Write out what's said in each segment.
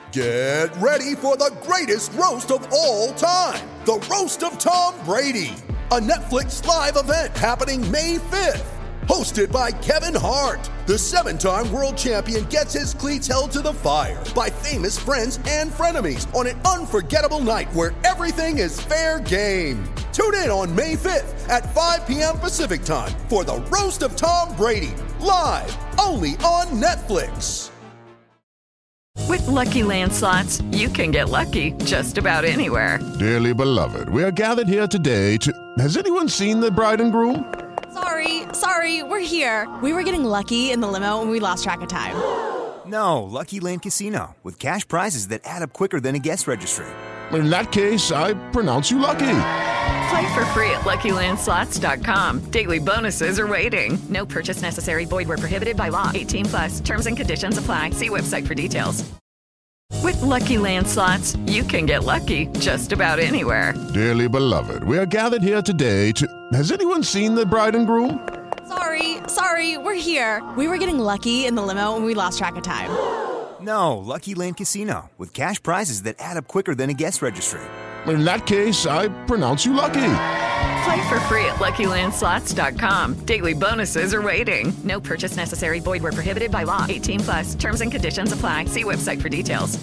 Get ready for the greatest roast of all time, the Roast of Tom Brady, a Netflix live event happening May 5th. Hosted by Kevin Hart, the 7-time world champion gets his cleats held to the fire by famous friends and frenemies on an unforgettable night where everything is fair game. Tune in on May 5th at 5 p.m. Pacific time for the Roast of Tom Brady, live only on Netflix. With Lucky Land Slots, you can get lucky just about anywhere. Dearly beloved, we are gathered here today to... Has anyone seen the bride and groom? Sorry, we're here. We were getting lucky in the limo and we lost track of time. No, Lucky Land Casino, with cash prizes that add up quicker than a guest registry. In that case, I pronounce you lucky. Play for free at LuckyLandSlots.com. Daily bonuses are waiting. No purchase necessary. Void where prohibited by law. 18+. Terms and conditions apply. See website for details. With Lucky Land Slots, you can get lucky just about anywhere. Dearly beloved, we are gathered here today to... Has anyone seen the bride and groom? Sorry, we're here. We were getting lucky in the limo and we lost track of time. No, Lucky Land Casino, with cash prizes that add up quicker than a guest registry. In that case, I pronounce you lucky. Play for free at LuckyLandSlots.com. Daily bonuses are waiting. No purchase necessary. Void where prohibited by law. 18+. Terms and conditions apply. See website for details.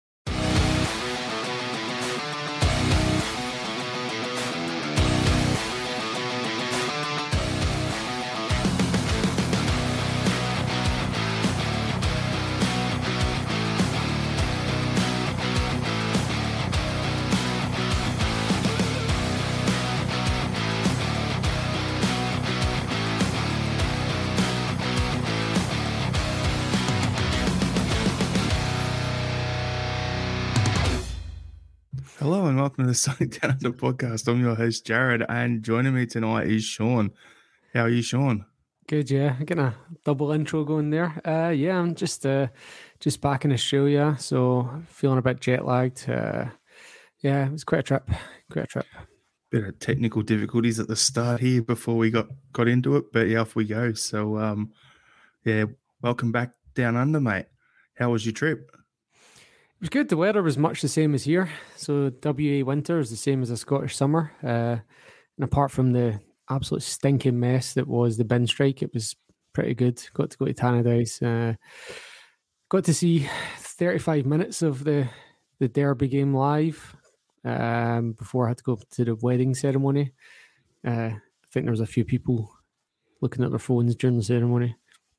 Hello and welcome to the Sonic Down Under podcast. I'm your host, Jared, and joining me tonight is Sean. How are you, Sean? Good, yeah. Getting a double intro going there. Yeah, I'm just back in Australia, so feeling a bit jet lagged. Yeah, it was quite a trip. Bit of technical difficulties at the start here before we got into it, but yeah, off we go. So, yeah, welcome back down under, mate. How was your trip? It was good. The weather was much the same as here. So WA winter is the same as a Scottish summer. And apart from the absolute stinking mess that was the bin strike, it was pretty good. Got to go to Tannadice. Got to see 35 minutes of the Derby game live before I had to go to the wedding ceremony. I think there was a few people looking at their phones during the ceremony.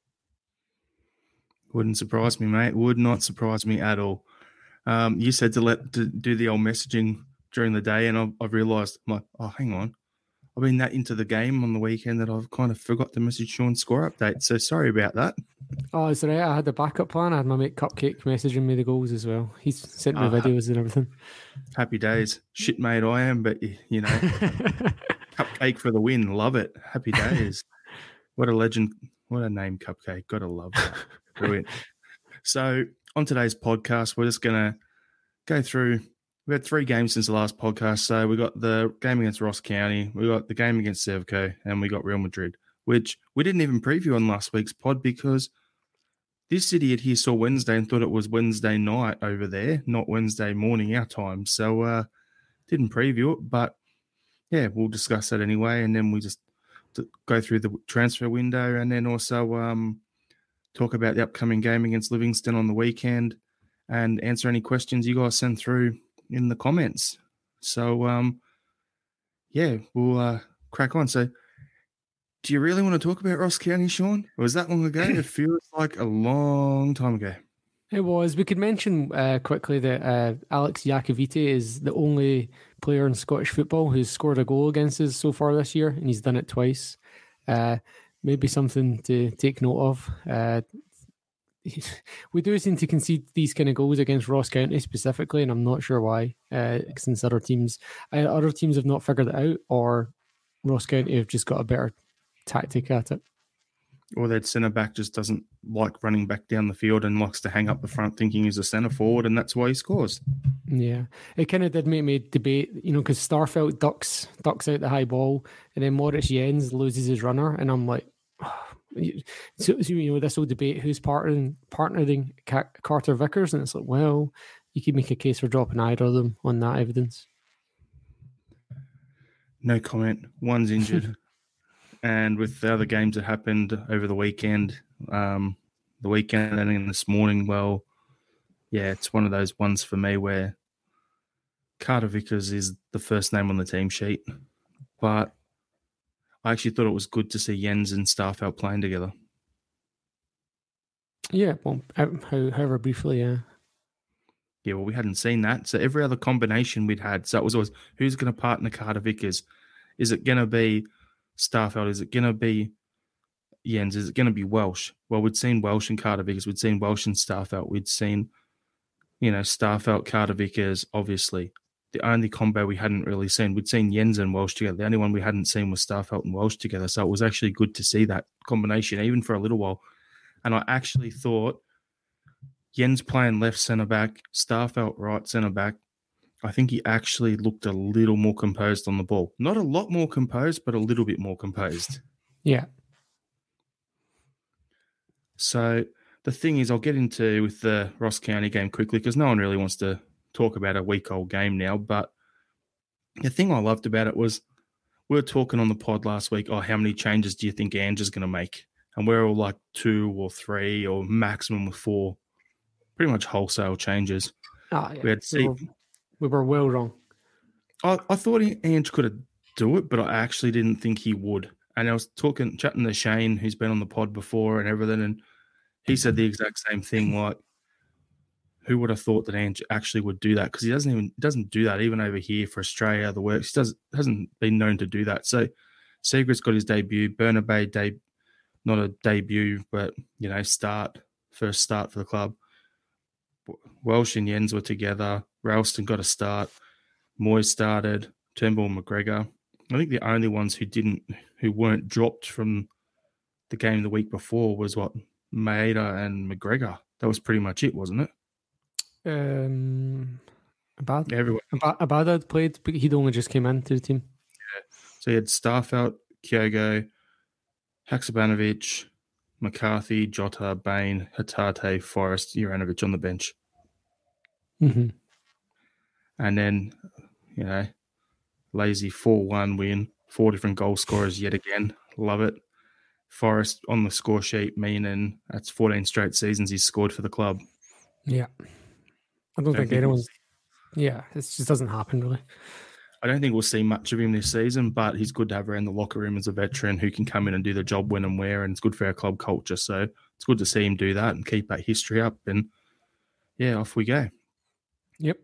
Wouldn't surprise me, mate. Would not surprise me at all. You said to do the old messaging during the day, and I've realised, I'm like, oh, hang on. I've been that into the game on the weekend that I've kind of forgot to message Sean's score update. So sorry about that. Oh, it's all right. I had the backup plan. I had my mate Cupcake messaging me the goals as well. He's sent me videos and everything. Happy days. Shit mate I am, but, you know, Cupcake for the win. Love it. Happy days. What a legend. What a name, Cupcake. Gotta love that. Brilliant. So on today's podcast, we're just going to go through. We had 3 games since the last podcast. So we got the game against Ross County, we got the game against Sevco, and we got Real Madrid, which we didn't even preview on last week's pod because this idiot here saw Wednesday and thought it was Wednesday night over there, not Wednesday morning our time. So didn't preview it, but yeah, we'll discuss that anyway. And then we just go through the transfer window and then also talk about the upcoming game against Livingston on the weekend and answer any questions you guys send through in the comments. So, yeah, we'll crack on. So, do you really want to talk about Ross County, Sean? Or was that long ago? It feels like a long time ago. It was. We could mention quickly that Alex Iacovitti is the only player in Scottish football who's scored a goal against us so far this year, and he's done it twice. Maybe something to take note of. We do seem to concede these kind of goals against Ross County specifically, and I'm not sure why. Since other teams have not figured it out, or Ross County have just got a better tactic at it. Or that centre back just doesn't like running back down the field and likes to hang up the front thinking he's a centre forward, and that's why he scores. Yeah, it kind of did make me debate, because Starfelt ducks out the high ball, and then Moritz Jens loses his runner, and I'm like, this whole debate who's partnering Carter Vickers, and it's like, well, you could make a case for dropping either of them on that evidence. No comment. One's injured. And with the other games that happened over the weekend and then this morning, well, yeah, it's one of those ones for me where Carter Vickers is the first name on the team sheet. But I actually thought it was good to see Jens and Starfelt playing together. Yeah, well, however briefly, yeah. Yeah, well, we hadn't seen that. So every other combination we'd had, so it was always, who's going to partner Carter Vickers? Is it going to be Starfelt? Is it going to be Jens? Is it going to be Welsh? Well, we'd seen Welsh and Carter Vickers. We'd seen Welsh and Starfelt. We'd seen, Starfelt, Carter Vickers, obviously. The only combo we hadn't really seen, we'd seen Jens and Welsh together. The only one we hadn't seen was Starfelt and Welsh together. So it was actually good to see that combination, even for a little while. And I actually thought Jens playing left centre-back, Starfelt right centre-back, I think he actually looked a little more composed on the ball. Not a lot more composed, but a little bit more composed. Yeah. So the thing is, I'll get into with the Ross County game quickly because no one really wants to talk about a week-old game now. But the thing I loved about it was we were talking on the pod last week, how many changes do you think Ange is going to make? And we're all like 2 or 3 or maximum of 4. Pretty much wholesale changes. Yeah. We were well wrong. I thought Ange could do it, but I actually didn't think he would. And I was chatting to Shane, who's been on the pod before and everything, and he said the exact same thing. Like, who would have thought that Ange actually would do that? Because he doesn't do that even over here for Australia. The works hasn't been known to do that. So Seagrett's got his debut. Bernabé not a debut, but first start for the club. Welsh and Jens were together. Ralston got a start. Moyes started. Turnbull and McGregor. I think the only ones who weren't dropped from the game the week before was Maeda and McGregor. That was pretty much it, wasn't it? Abada played, but he'd only just came into the team. Yeah. So you had Starfelt, Kyogo, Haksabanovic, McCarthy, Jota, Bain, Hatate, Forrest, Juranovic on the bench. Mm-hmm. And then, lazy 4-1 win, 4 different goal scorers yet again. Love it. Forrest on the score sheet, meaning that's 14 straight seasons he's scored for the club. Yeah. I don't think anyone's... Yeah, it just doesn't happen, really. I don't think we'll see much of him this season, but he's good to have around the locker room as a veteran who can come in and do the job when and where, and it's good for our club culture. So it's good to see him do that and keep that history up. And, yeah, off we go. Yep.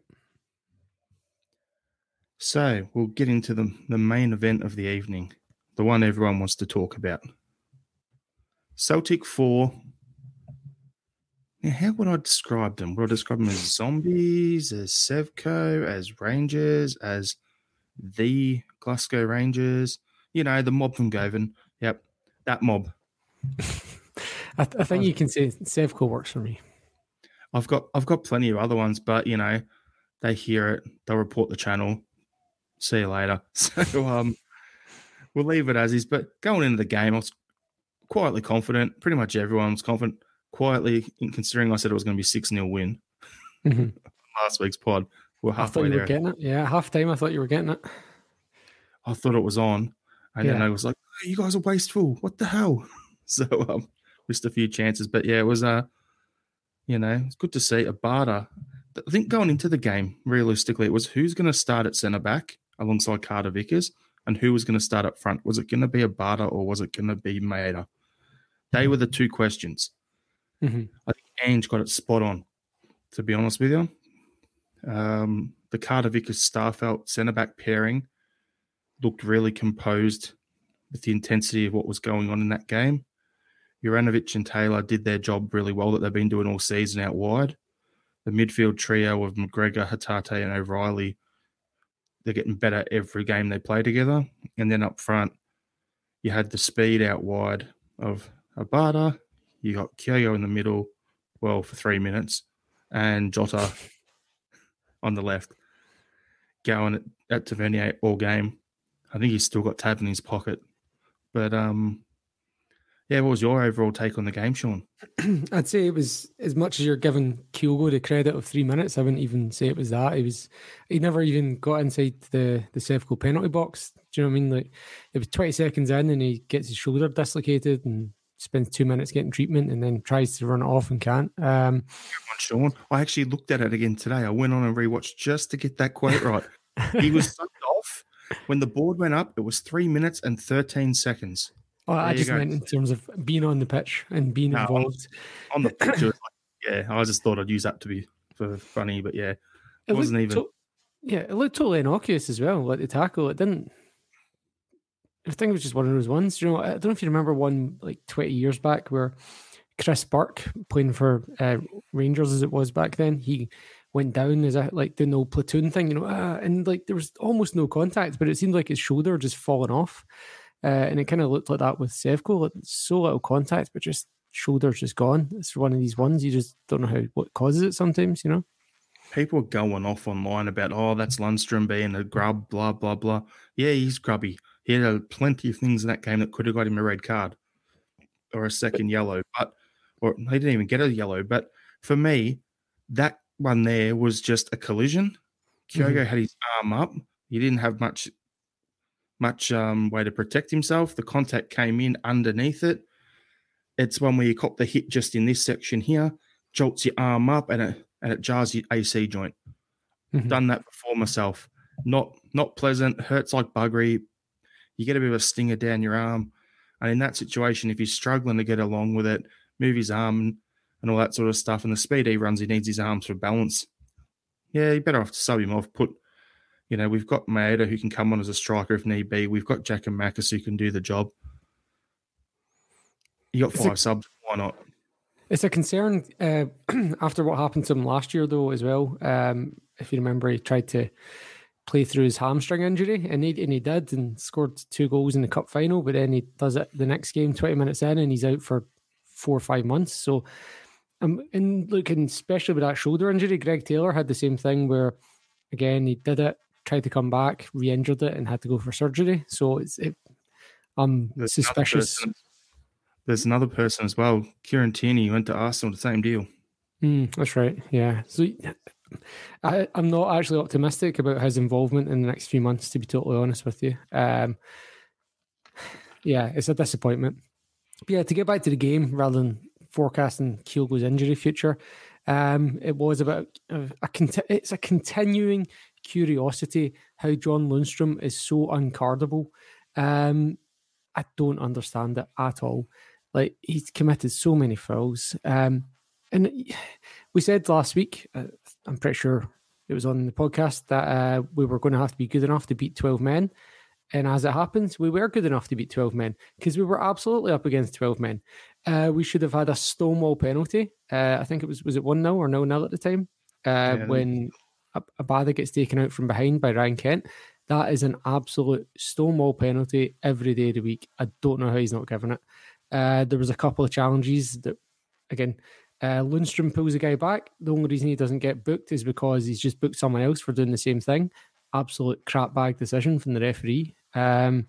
So we'll get into the main event of the evening, the one everyone wants to talk about. Celtic 4. Now, how would I describe them? Would I describe them as zombies, as Sevco, as Rangers, as the Glasgow Rangers? The mob from Govan. Yep, that mob. I think you can say Sevco works for me. I've got plenty of other ones, but they hear it, they'll report the channel. See you later. So we'll leave it as is. But going into the game, I was quietly confident. Pretty much everyone was confident. Quietly, considering I said it was going to be 6-0 win. Mm-hmm. Last week's pod. We're halfway there. I thought you were getting it. Yeah, half time I thought you were getting it. I thought it was on. And then I was like, oh, you guys are wasteful. What the hell? So missed a few chances. But yeah, it was it's good to see Abada. I think going into the game, realistically, it was who's going to start at centre-back alongside Carter Vickers and who was going to start up front. Was it going to be Abada or was it going to be Maeda? They were the two questions. Mm-hmm. I think Ange got it spot on, to be honest with you. The Carter Vickers Starfelt centre-back pairing looked really composed with the intensity of what was going on in that game. Juranovic and Taylor did their job really well that they've been doing all season out wide. The midfield trio of McGregor, Hatate and O'Reilly, they're getting better every game they play together. And then up front, you had the speed out wide of Abada. You got Kyogo in the middle, for 3 minutes, and Jota on the left, going at Tavernier all game. I think he's still got Tab in his pocket. But, Yeah, what was your overall take on the game, Sean? I'd say it was, as much as you're giving Kyogo the credit of 3 minutes, I wouldn't even say it was that. He never even got inside the Sevco penalty box. Do you know what I mean? Like, it was 20 seconds in and he gets his shoulder dislocated and spends 2 minutes getting treatment and then tries to run it off and can't. Sean, I actually looked at it again today. I went on and rewatched just to get that quote right. He was sucked off. When the board went up, it was 3 minutes and 13 seconds. Oh, I just meant in terms of being on the pitch and being involved. On the pitch, it was I just thought I'd use that to be for funny, but yeah, it wasn't even. It looked totally innocuous as well. Like the tackle, it didn't. I think it was just one of those ones. You know, I don't know if you remember one like 20 years back where Chris Burke, playing for Rangers as it was back then, he went down as like doing the old platoon thing, and like there was almost no contact, but it seemed like his shoulder just fallen off. And it kind of looked like that with Sevco, like so little contact, but just shoulders just gone. It's one of these ones you just don't know what causes it sometimes, People are going off online about, that's Lundstrom being a grub, blah, blah, blah. Yeah, he's grubby. He had plenty of things in that game that could have got him a red card or a second yellow, or he didn't even get a yellow. But for me, that one there was just a collision. Kyogo had his arm up. He didn't have much way to protect himself. The contact came in underneath it. It's one where you cop the hit just in this section here, jolts your arm up, and it jars your AC joint. Done that before myself. Not pleasant. Hurts like buggery. You get a bit of a stinger down your arm. And in that situation, if he's struggling to get along with it, move his arm and all that sort of stuff, and the speed he runs, he needs his arms for balance. Yeah, you better have to sub him off. We've got Maeda who can come on as a striker if need be. We've got Jack and Marcus who can do the job. You got 5 subs. Why not? It's a concern after what happened to him last year, though, as well. If you remember, he tried to play through his hamstring injury, and he did, and scored 2 goals in the cup final. But then he does it the next game, 20 minutes in, and he's out for 4 or 5 months. So, and looking, especially with that shoulder injury, Greg Taylor had the same thing where, again, he did it, tried to come back, re-injured it, and had to go for surgery. So I'm suspicious. There's another person as well, Kieran Tierney, went to Arsenal, the same deal. That's right, yeah. So I'm not actually optimistic about his involvement in the next few months, to be totally honest with you. It's a disappointment. But yeah, to get back to the game, rather than forecasting Kyogo's injury future, it was about it's a continuing curiosity how John Lundstrom is so uncardable. I don't understand it at all. Like, he's committed so many fouls. And we said last week, I'm pretty sure it was on the podcast, that we were going to have to be good enough to beat 12 men. And as it happens, we were good enough to beat 12 men because we were absolutely up against 12 men. We should have had a Stonewall penalty. I think it was it 1-0 or 0-0 at the time? When Abada gets taken out from behind by Ryan Kent. That is an absolute Stonewall penalty every day of the week. I don't know how he's not given it. There was a couple of challenges that, again, Lundstrom pulls a guy back. The only reason he doesn't get booked is because he's just booked someone else for doing the same thing. Absolute crap bag decision from the referee. I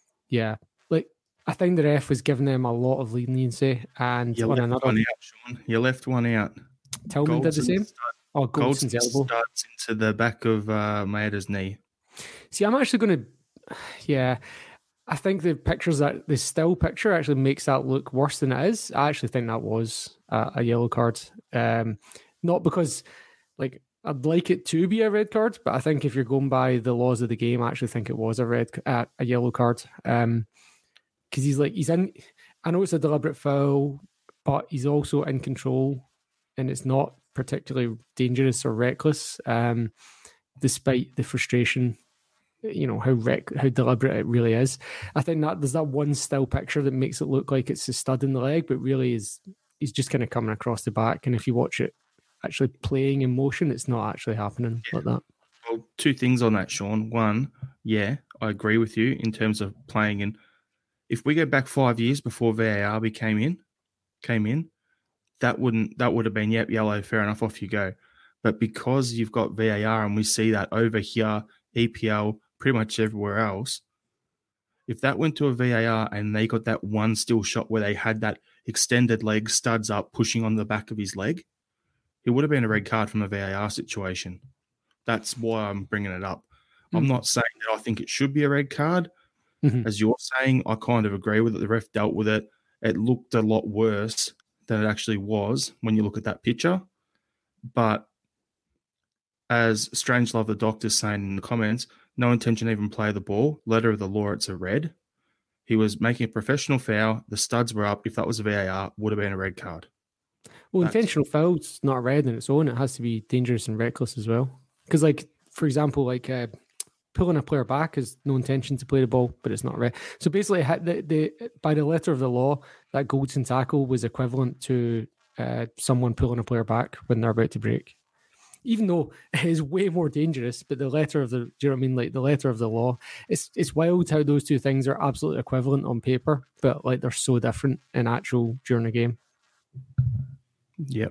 think the ref was giving them a lot of leniency. And you left one out, Sean. You left one out. Tillman did the same? Goldson's elbow. Starts into the back of Maeda's knee. See, I'm actually going to... I think the still picture actually makes that look worse than it is. I actually think that was a yellow card. Not because I'd like it to be a red card, but I think if you're going by the laws of the game, I actually think it was a yellow card. Because he's in... I know it's a deliberate foul, but he's also in control, and it's not particularly dangerous or reckless, despite the frustration, how deliberate it really is. I think that there's that one still picture that makes it look like it's a stud in the leg, but really he's just kind of coming across the back. And if you watch it actually playing in motion, it's not actually happening like that. Well, 2 things on that, Sean. One, I agree with you in terms of playing in. If we go back 5 years before VAR came in, that would have been, yellow, fair enough, off you go. But because you've got VAR and we see that over here, EPL, pretty much everywhere else, If that went to a VAR and they got that one still shot where they had that extended leg, studs up, pushing on the back of his leg, it would have been a red card from a VAR situation. That's why I'm bringing it up. I'm not saying that I think it should be a red card. As you're saying, I kind of agree with it. The ref dealt with it. It looked a lot worse than it actually was when you look at that picture. But as Strangelove, the doctor's saying in the comments, no intention to even play the ball. Letter of the law, it's a red. He was making a professional foul. The studs were up. If that was a VAR, would have been a red card. Well, intentional foul's not a red on its own. It has to be dangerous and reckless as well. Because, like, for example, like pulling a player back is no intention to play the ball, but it's not red. So basically, by the letter of the law, that Goldson tackle was equivalent to someone pulling a player back when they're about to break. Even though it is way more dangerous, but the letter of the, do you know what I mean? Like the letter of the law, it's wild how those two things are absolutely equivalent on paper, but like they're so different in actual during a game. Yep.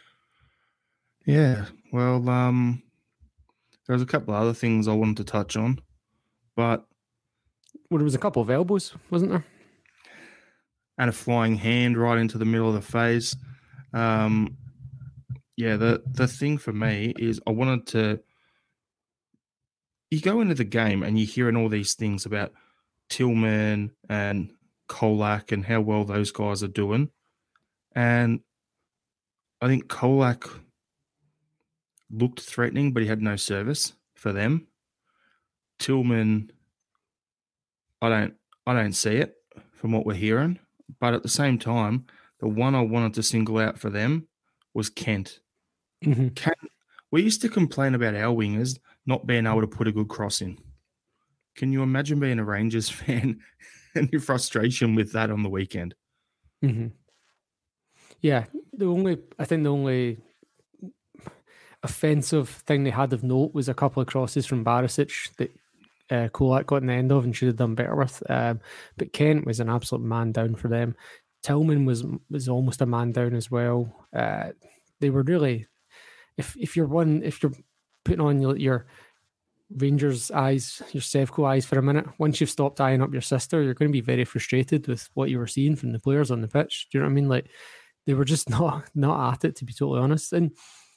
Yeah. Well, there's a couple of other things I wanted to touch on, but there was a couple of elbows, wasn't there? And a flying hand right into the middle of the face. Yeah, the thing for me is I wanted to... You go into the game and you're hearing all these things about Tillman and Kolak and how well those guys are doing. And I think Kolak looked threatening, but he had no service for them. Tillman, I don't see it from what we're hearing. But at the same time, the one I wanted to single out for them was Kent. Kent, we used to complain about our wingers not being able to put a good cross in. Can you imagine being a Rangers fan and your frustration with that on the weekend? Yeah, I think the only offensive thing they had of note was a couple of crosses from Barisic that Kolak got in the end of and should have done better with. But Kent was an absolute man down for them. Tillman was almost a man down as well. They were really, if you're putting on your Rangers eyes, your Sevco eyes for a minute, once you've stopped eyeing up your sister, you're going to be very frustrated with what you were seeing from the players on the pitch. Do you know what I mean? Like they were just not at it, to be totally honest. And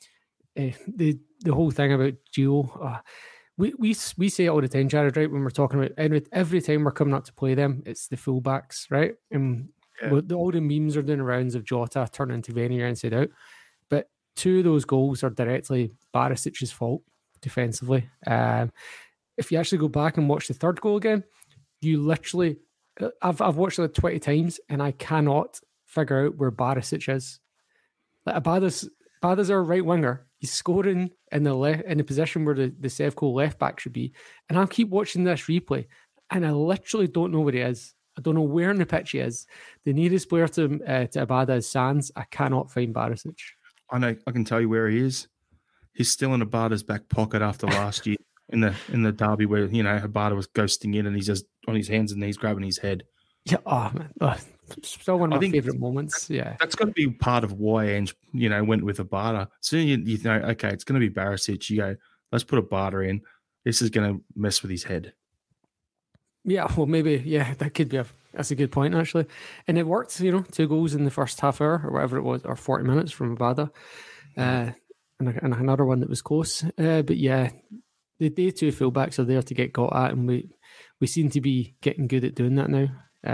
the whole thing about Gio, we say it all the time, Jared, right? When we're talking about every time we're coming up to play them, it's the fullbacks, right? And all the memes are doing the rounds of Jota turning to Venier inside out. But two of those goals are directly Barisic's fault defensively. If you actually go back and watch the third goal again, you literally, I've watched it 20 times and I cannot figure out where Barisic is. Like Abada's our right winger. He's scoring in the position where the Sevco left back should be. And I'll keep watching this replay and I literally don't know where he is. I don't know where in the pitch he is. The nearest player to Abada is Sands. I cannot find Barisic. I know. I can tell you where he is. He's still in Abada's back pocket after last year in the derby where, you know, Abada was ghosting in and he's just on his hands and knees grabbing his head. Yeah, oh man. Still one of my favourite moments. Yeah. That's got to be part of why Ange, you know, went with Abada. So you know, okay, it's going to be Barisic. You go, let's put Abada in. This is going to mess with his head. Yeah, well, maybe, yeah, that could be that's a good point, actually. And it worked, you know, 2 goals in the first half hour or whatever it was, or 40 minutes from Abada. And another one that was close. But yeah, the two fullbacks are there to get got at, and we seem to be getting good at doing that now.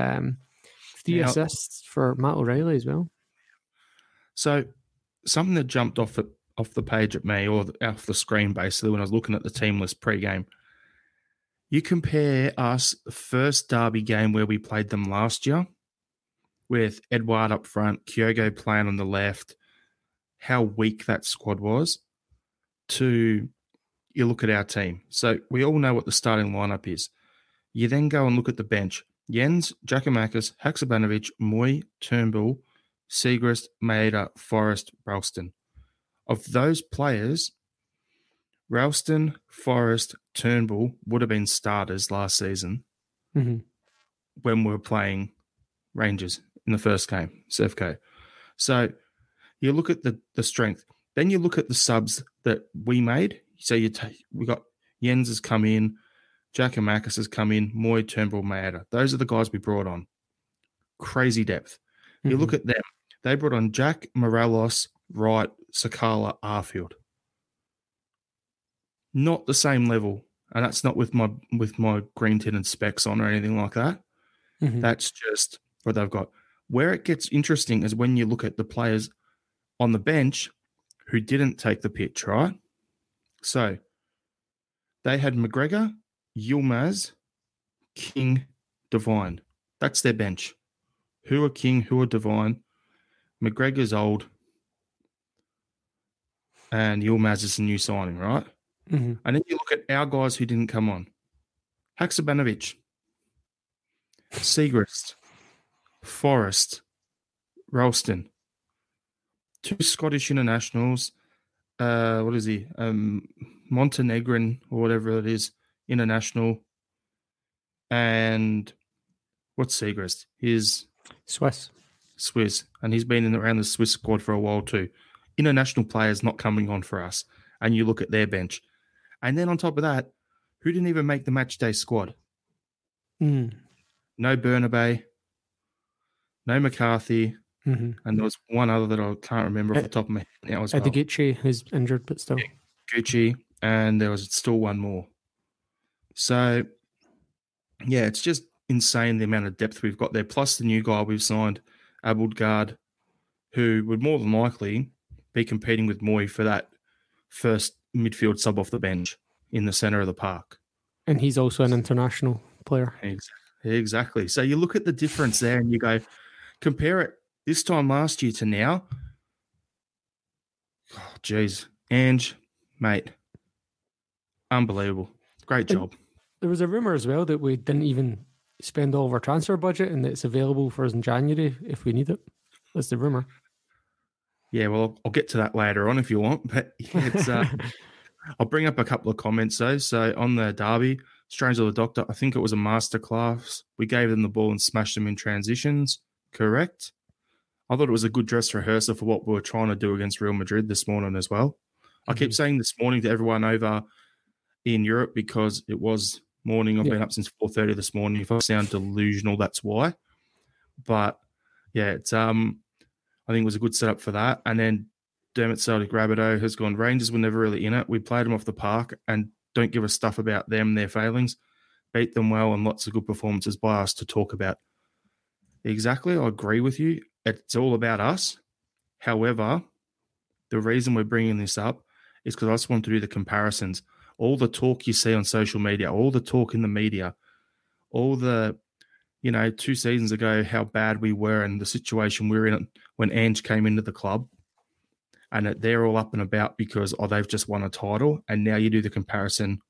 3 assists for Matt O'Reilly as well. So something that jumped off the page at me, or off the screen basically, when I was looking at the team list pre-game, you compare us the first derby game where we played them last year with Edouard up front, Kyogo playing on the left, how weak that squad was, to you look at our team. So we all know what the starting lineup is. You then go and look at the bench. Jens, Giakoumakis, Haksabanovic, Moy, Turnbull, Siegrist, Maeda, Forrest, Ralston. Of those players, Ralston, Forrest, Turnbull would have been starters last season when we were playing Rangers in the first game, Sevco. So you look at the strength. Then you look at the subs that we made. So we got Jens has come in, Giakoumakis has come in, Moy, Turnbull, Maeda. Those are the guys we brought on. Crazy depth. You look at them. They brought on Jack, Morelos, Wright, Sakala, Arfield. Not the same level. And that's not with my green tinted specs on or anything like that. That's just what they've got. Where it gets interesting is when you look at the players on the bench who didn't take the pitch, right? So they had McGregor, Yilmaz, King, Devine. That's their bench. Who are King? Who are Devine? McGregor's old. And Yilmaz is a new signing, right? And then you look at our guys who didn't come on. Haksabanovic, Siegrist, Forrest, Ralston, 2 Scottish internationals. What is he? Montenegrin or whatever it is, international. And what's Siegrist? He's Swiss. And he's been around the Swiss squad for a while too. International players not coming on for us. And you look at their bench. And then on top of that, who didn't even make the match day squad? No Bernabé, no McCarthy, and there was one other that I can't remember off the top of my head now as well. Gucci, who's injured, but still. Gucci, and there was still one more. So, yeah, it's just insane the amount of depth we've got there, plus the new guy we've signed, Abildgaard, who would more than likely be competing with Moy for that first midfield sub off the bench in the centre of the park. And he's also an international player. Exactly. So you look at the difference there and you go, compare it this time last year to now. Oh, geez. Ange, mate, unbelievable. Great job. There was a rumour as well that we didn't even spend all of our transfer budget and that it's available for us in January if we need it. That's the rumour. Yeah, well, I'll get to that later on if you want, but it's I'll bring up a couple of comments though. So on the derby, Strange Little Doctor, I think it was a masterclass. We gave them the ball and smashed them in transitions. Correct. I thought it was a good dress rehearsal for what we were trying to do against Real Madrid this morning as well. I keep saying this morning to everyone over in Europe because it was morning. I've been up since 4:30 this morning. If I sound delusional, that's why. But yeah, it's I think it was a good setup for that. And then Dermot Celtic Rabideau has gone, Rangers were never really in it. We played them off the park and don't give a stuff about them, their failings. Beat them well and lots of good performances by us to talk about. Exactly, I agree with you. It's all about us. However, the reason we're bringing this up is because I just want to do the comparisons. All the talk you see on social media, all the talk in the media, all the, 2 seasons ago, how bad we were and the situation we were in when Ange came into the club, and that they're all up and about because, they've just won a title. And now you do the comparison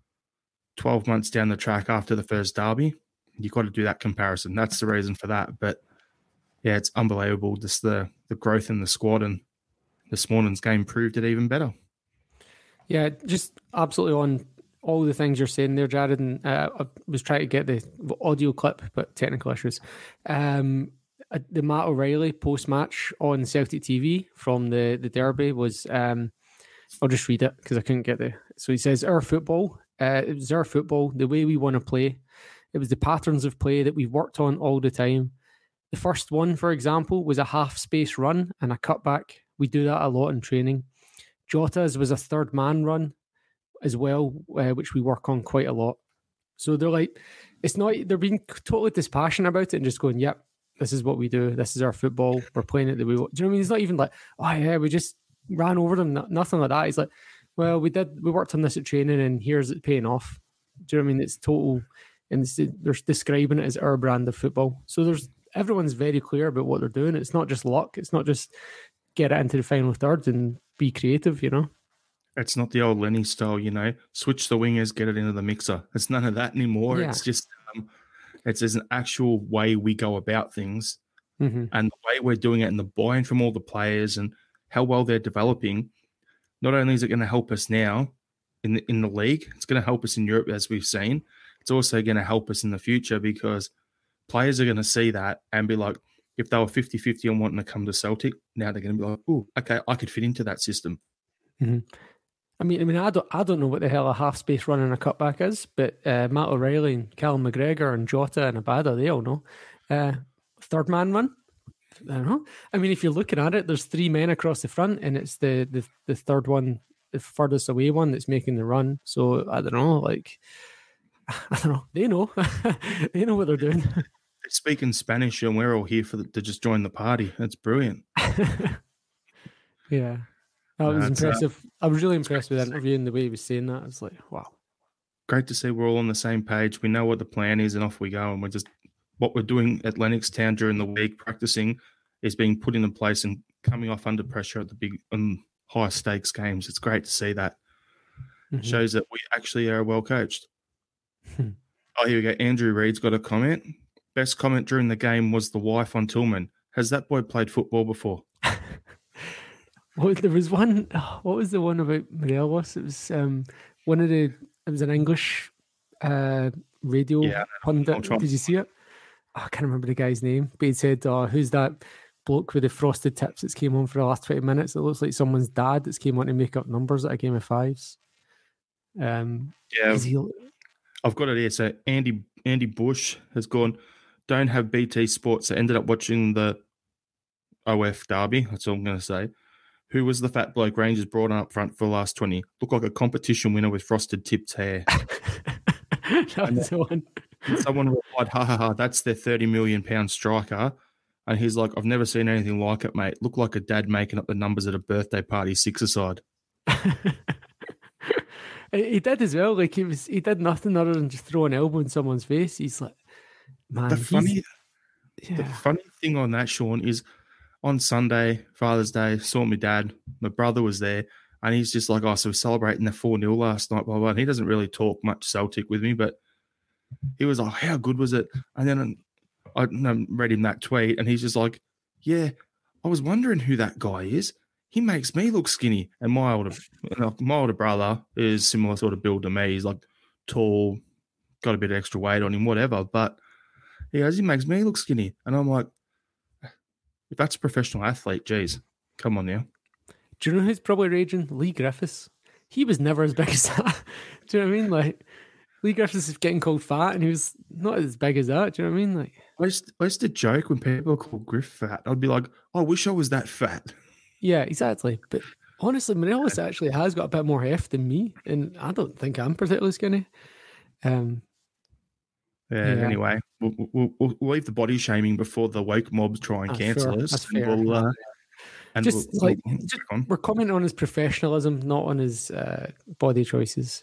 12 months down the track after the first derby. You've got to do that comparison. That's the reason for that. But, yeah, it's unbelievable, just the growth in the squad, and this morning's game proved it even better. Yeah, just absolutely on all the things you're saying there, Jared. And I was trying to get the audio clip, but technical issues. The Matt O'Reilly post-match on Celtic TV from the derby was, I'll just read it because I couldn't get so he says, our football, it was our football, the way we want to play. It was the patterns of play that we've worked on all the time. The first one, for example, was a half-space run and a cutback. We do that a lot in training. Jota's was a third man run as well, which we work on quite a lot. So they're like, they're being totally dispassionate about it and just going, yep, this is what we do. This is our football. We're playing it the way. Do you know what I mean? It's not even like, oh yeah, we just ran over them. Nothing like that. It's like, well, we worked on this at training and here's it paying off. Do you know what I mean? It's total, and they're describing it as our brand of football. So everyone's very clear about what they're doing. It's not just luck. It's not just get it into the final third and be creative, It's not the old Lenny style, switch the wingers, get it into the mixer. It's none of that anymore. Yeah. It's just, it's an actual way we go about things, and the way we're doing it and the buy-in from all the players and how well they're developing. Not only is it going to help us now in the league, it's going to help us in Europe, as we've seen. It's also going to help us in the future because players are going to see that and be like, if they were 50-50 on wanting to come to Celtic, now they're going to be like, oh, okay, I could fit into that system. Mm-hmm. I mean, I don't know what the hell a half space run in a cutback is, but Matt O'Reilly and Callum McGregor and Jota and Abada, they all know. Third man run, I don't know. I mean, if you're looking at it, there's 3 men across the front, and it's the third one, the furthest away one, that's making the run. So I don't know, like, I don't know. They know, they know what they're doing. They're speaking Spanish, and we're all here to just join the party. That's brilliant. Yeah. That was impressive. I was really impressed with the interview and the way he was saying that. I was like, wow. Great to see we're all on the same page. We know what the plan is, and off we go. And we're just, what we're doing at Lennoxtown during the week, practicing, is being put into place and coming off under pressure at the big and high stakes games. It's great to see that. Mm-hmm. Shows that we actually are well coached. Oh, here we go. Andrew Reed's got a comment. Best comment during the game was the wife on Tillman. Has that boy played football before? Well, there was one. What was the one about Morelos? It was one of the. It was an English radio pundit. Did you see it? Oh, I can't remember the guy's name, but he said, "Who's that bloke with the frosted tips that's came on for the last 20 minutes? It looks like someone's dad that's came on to make up numbers at a game of fives." I've got it here. So Andy Bush has gone. Don't have BT Sports. I ended up watching the OF Derby. That's all I'm going to say. Who was the fat bloke Rangers brought up front for the last 20? Looked like a competition winner with frosted tipped hair. That was the one. Someone replied, ha ha ha, that's their £30 million striker. And he's like, I've never seen anything like it, mate. Looked like a dad making up the numbers at a birthday party, six-a-side. He did as well. Like he did nothing other than just throw an elbow in someone's face. He's like, man. The funny thing on that, Sean, is on Sunday, Father's Day, saw my dad. My brother was there, and he's just like, so we're celebrating the 4-0 last night, blah, blah. And he doesn't really talk much Celtic with me, but he was like, how good was it? And then I read him that tweet, and he's just like, yeah, I was wondering who that guy is. He makes me look skinny. And my older brother is similar sort of build to me. He's like tall, got a bit of extra weight on him, whatever. But he goes, he makes me look skinny. And I'm like, if that's a professional athlete, geez, come on now. Do you know who's probably raging? Lee Griffiths. He was never as big as that. Do you know what I mean? Like, Lee Griffiths is getting called fat, and he was not as big as that. Do you know what I mean? Like, I used to joke when people call Griff fat. I'd be like, I wish I was that fat. Yeah, exactly. But honestly, Morelos actually has got a bit more heft than me, and I don't think I'm particularly skinny. Anyway, we'll leave the body shaming before the woke mobs try and cancel us. That's fair. We're commenting on his professionalism, not on his body choices.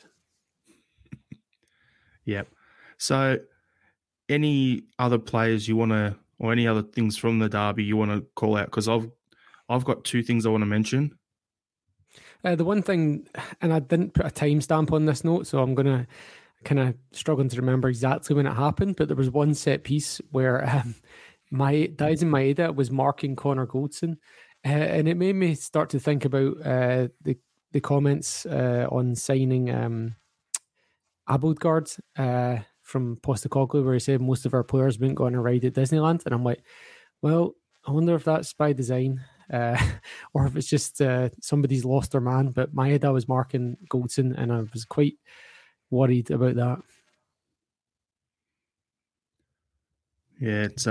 Yep. So, any other players you want to, or any other things from the derby you want to call out? Because I've got 2 things I want to mention. The one thing, and I didn't put a timestamp on this note, so I'm going to kind of struggling to remember exactly when it happened, but there was one set piece where Daisen Maeda was marking Connor Goldson, and it made me start to think about the comments on signing Abildgaard from Postecoglou, where he said most of our players wouldn't go on a ride at Disneyland, and I'm like, well, I wonder if that's by design, or if it's just somebody's lost their man. But Maeda was marking Goldson, and I was quite worried about that. Yeah, it's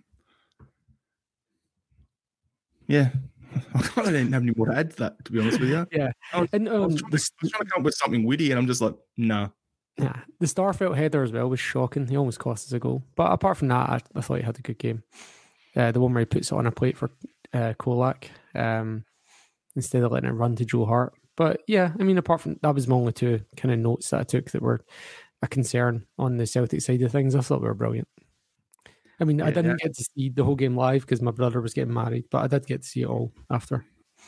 yeah. I kind of didn't have any more to add to that, to be honest with you. Yeah, I was trying to come up with something witty, and I'm just like, nah. Yeah, the Starfelt header as well was shocking. He almost cost us a goal. But apart from that, I thought he had a good game. The one where he puts it on a plate for Kolak instead of letting it run to Joe Hart. But yeah, I mean, apart from that, was my only 2 kind of notes that I took that were a concern on the Celtic side of things. I thought they were brilliant. I mean, I didn't get to see the whole game live because my brother was getting married, but I did get to see it all after.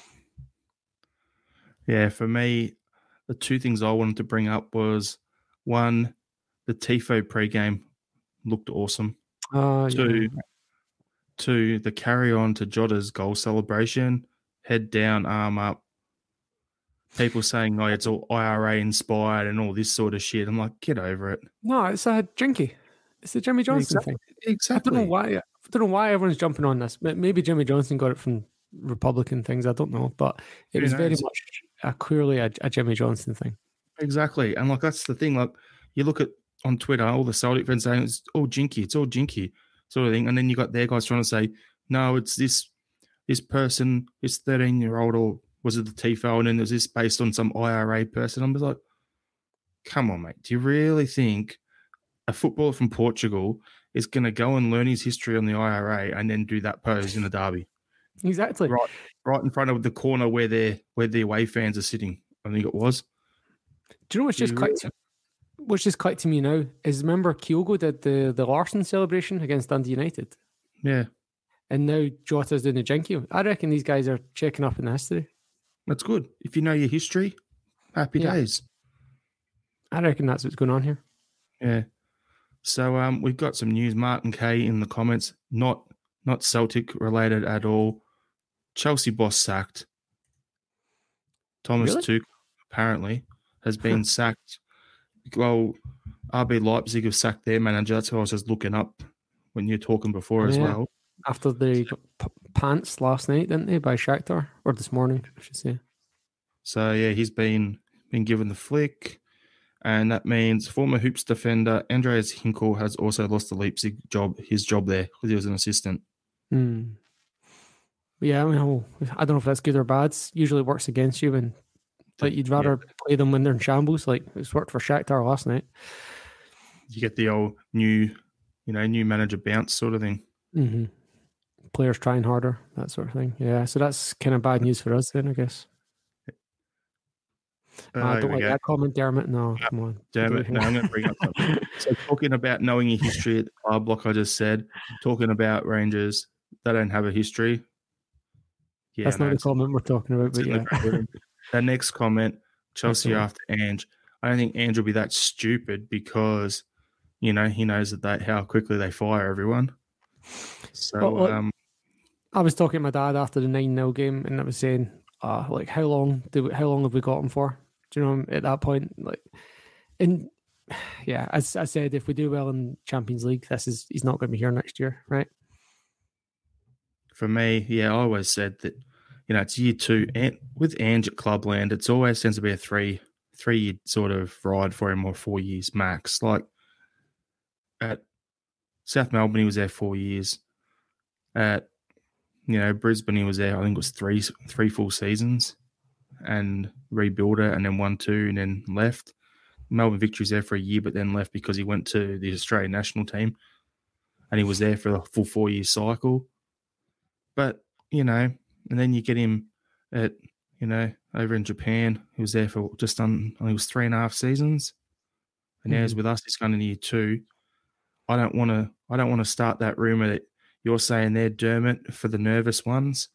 Yeah, for me, the 2 things I wanted to bring up was, 1, the Tifo pre-game looked awesome. 2, the carry-on to Jota's goal celebration, head down, arm up. People saying, it's all IRA inspired and all this sort of shit. I'm like, get over it. No, it's a Jinky. It's the Jimmy Johnson thing. Exactly. I don't know why everyone's jumping on this. Maybe Jimmy Johnson got it from Republican things. I don't know. But it was very much clearly a Jimmy Johnson thing. Exactly. And like that's the thing. Like you look at on Twitter, all the Celtic fans saying it's all jinky, sort of thing. And then you got their guys trying to say, no, it's this person, this 13-year-old, or was it the TIFO? And then there's this based on some IRA person. I'm just like, come on, mate. Do you really think a footballer from Portugal is going to go and learn his history on the IRA and then do that pose in the derby? Exactly. Right in front of the corner where the away fans are sitting. I think it was. Do you know what's just clicked to me now is remember Kyogo did the Larson celebration against Dundee United? Yeah. And now Jota's doing the jinky. I reckon these guys are checking up in the history. That's good. If you know your history, happy days. I reckon that's what's going on here. Yeah. So we've got some news. Martin K in the comments, not Celtic related at all. Chelsea boss sacked. Thomas Tuchel apparently has been sacked. Well, RB Leipzig have sacked their manager. That's what I was just looking up when you're talking before as well. After they got pants last night, didn't they, by Shakhtar? Or this morning, I should say. So, yeah, he's been given the flick. And that means former Hoops defender Andreas Hinkel has also lost the Leipzig his job there because he was an assistant. Yeah, I mean, I don't know if that's good or bad. It usually works against you when you'd rather play them when they're in shambles. Like it's worked for Shakhtar last night. You get the old new manager bounce sort of thing. Mm-hmm. Players trying harder, that sort of thing. Yeah, so that's kind of bad news for us then, I guess. I don't like that comment, Dermot. No, come on. Dermot, no, I'm going to bring up something. So talking about knowing your history at the club, like I just said, talking about Rangers, they don't have a history. Yeah, that's not the comment we're talking about, but yeah. The next comment, Chelsea after Ange. I don't think Ange will be that stupid because, he knows that have quickly they fire everyone. So, I was talking to my dad after the 9-0 game, and I was saying, how long have we got him for? Do you know, at that point, as I said, if we do well in Champions League, he's not going to be here next year, right? For me, I always said that, it's year 2. And with Ange at Clubland, it's always tends to be a three-year sort of ride for him, or 4 years max. Like at South Melbourne, he was there 4 years. At Brisbane, he was there, I think it was three full seasons, and rebuilt it, and then won 2, and then left. Melbourne Victory's there for a year, but then left because he went to the Australian national team, and he was there for the full 4-year cycle. But, and then you get him at, over in Japan. He was there for just I think it was 3.5 seasons. And now he's with us. He's going into year 2. I don't want to start that rumor that you're saying they're Dermot for the nervous ones.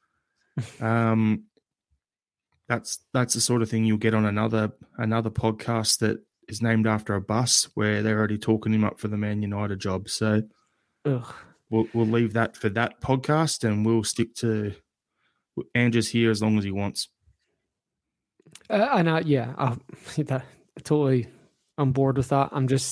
That's the sort of thing you'll get on another podcast that is named after a bus where they're already talking him up for the Man United job. So we'll leave that for that podcast, and we'll stick to Andrew's here as long as he wants. I'm totally on board with that.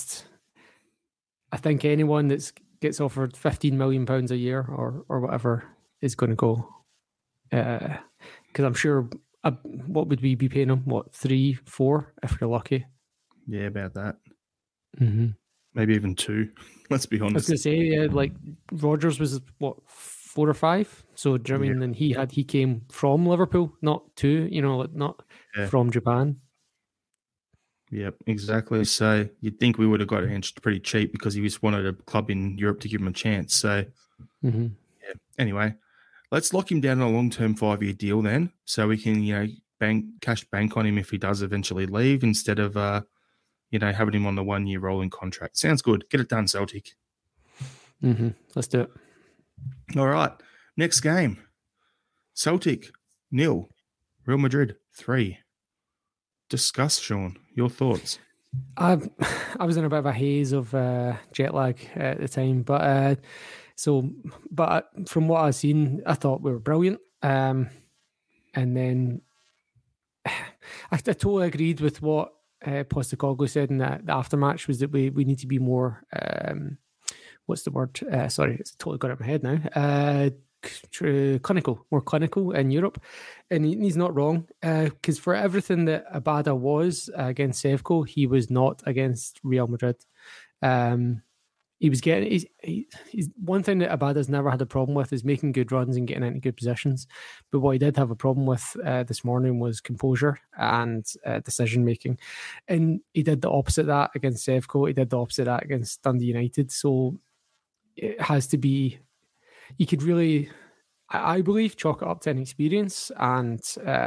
I think anyone that gets offered £15 million a year or whatever is going to go. Because I'm sure, what would we be paying him? 3, 4 if you're lucky? Yeah, about that. Mm-hmm. Maybe even 2. Let's be honest. I was going to say, Rodgers was 4 or 5. So do you know what I mean? And he came from Liverpool, not from Japan. Yep, exactly. So you'd think we would have got Ange pretty cheap because he just wanted a club in Europe to give him a chance. So, Anyway, let's lock him down on a long-term 5-year deal then, so we can, cash bank on him if he does eventually leave, instead of, having him on the 1-year rolling contract. Sounds good. Get it done, Celtic. Let's do it. All right. Next game. Celtic 0, Real Madrid 3. Discuss, Sean. Your thoughts? I was in a bit of a haze of jet lag at the time, but from what I've seen, I thought we were brilliant. And then I totally agreed with what Postecoglou said in the aftermatch, was that we need to be more. What's the word? Sorry, it's totally got out of my head now. more clinical in Europe, and he's not wrong. Because for everything that Abada was against Sevco, he was not against Real Madrid. He was getting. He's one thing that Abada's never had a problem with is making good runs and getting into good positions. But what he did have a problem with this morning was composure and decision making, and he did the opposite of that against Sevco. He did the opposite of that against Dundee United. So it has to be. You could really, I believe, chalk it up to inexperience and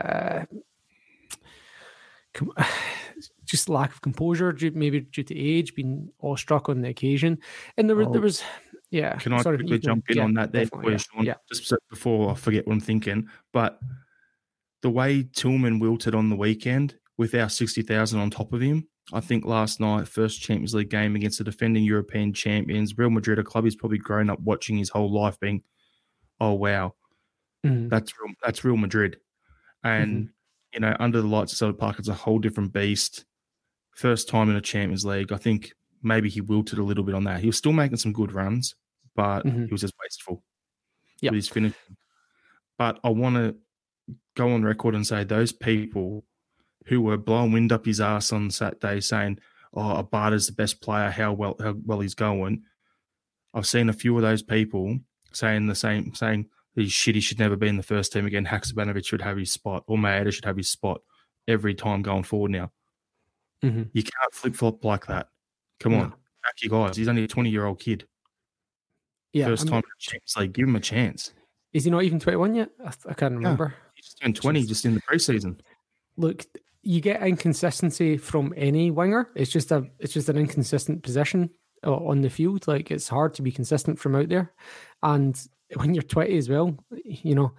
just lack of composure, maybe due to age, being awestruck on the occasion. And there was, yeah. Can I quickly jump in on that there, Sean? Yeah. Just before I forget what I'm thinking. But the way Tillman wilted on the weekend with our 60,000 on top of him, I think last night, first Champions League game against the defending European champions, Real Madrid, a club he's probably grown up watching his whole life being, oh, wow, that's Real Madrid. And, you know, under the lights of Selhurst Park, it's a whole different beast. First time in a Champions League. I think maybe he wilted a little bit on that. He was still making some good runs, but he was just wasteful with his finishing. But I want to go on record and say those people who were blowing wind up his ass on Saturday saying, oh, Abada's the best player, how well he's going. I've seen a few of those people saying he's shit, he should never be in the first team again. Haksabanovic should have his spot, or Maeda should have his spot every time going forward now. You can't flip-flop like that. Come on, back you guys. He's only a 20-year-old kid. Yeah, First time in the Champions League. Give him a chance. Is he not even 21 yet? I can't remember. No, he just turned 20 just in the preseason. Look, you get inconsistency from any winger. It's just an inconsistent position on the field. Like, it's hard to be consistent from out there. And when you're 20 as well, you know,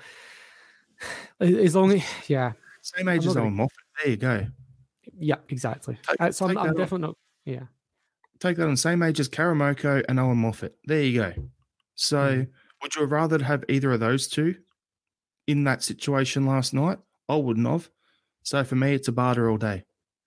as long as, Same age as Owen Moffat. There you go. Yeah, exactly. I'm definitely not, Take that on the same age as Karamoko and Owen Moffat. There you go. So would you have rather have either of those two in that situation last night? I wouldn't have. So for me, it's Abada all day.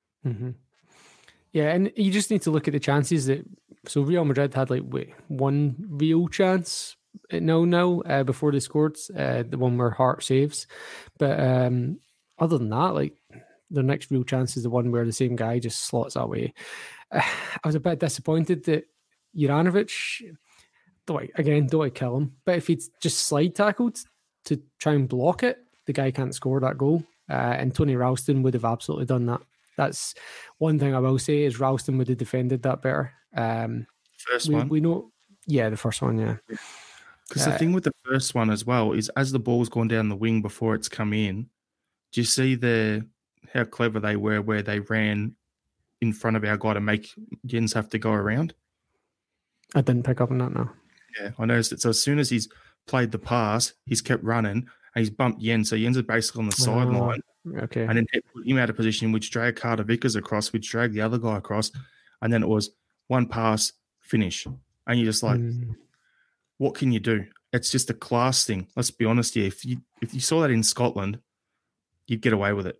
Yeah, and you just need to look at the chances so Real Madrid had one real chance at 0-0 before they scored, the one where Hart saves. But other than that, the next real chance is the one where the same guy just slots that way. I was a bit disappointed that Juranovic, don't I kill him, but if he'd just slide tackled to try and block it, the guy can't score that goal. And Tony Ralston would have absolutely done that. That's one thing I will say is Ralston would have defended that better. First one? We know, the first one, yeah. Because the thing with the first one as well is as the ball's gone down the wing before it's come in, do you see how clever they were where they ran in front of our guy to make Jens have to go around? I didn't pick up on that, no. Yeah, I noticed it. So as soon as he's played the pass, he's kept running and he's bumped Jens. So Jens is basically on the sideline. Okay. And then put him out of position, which dragged Carter Vickers across, which dragged the other guy across. And then it was one pass, finish. And you're just like, what can you do? It's just a class thing. Let's be honest here. If you saw that in Scotland, you'd get away with it.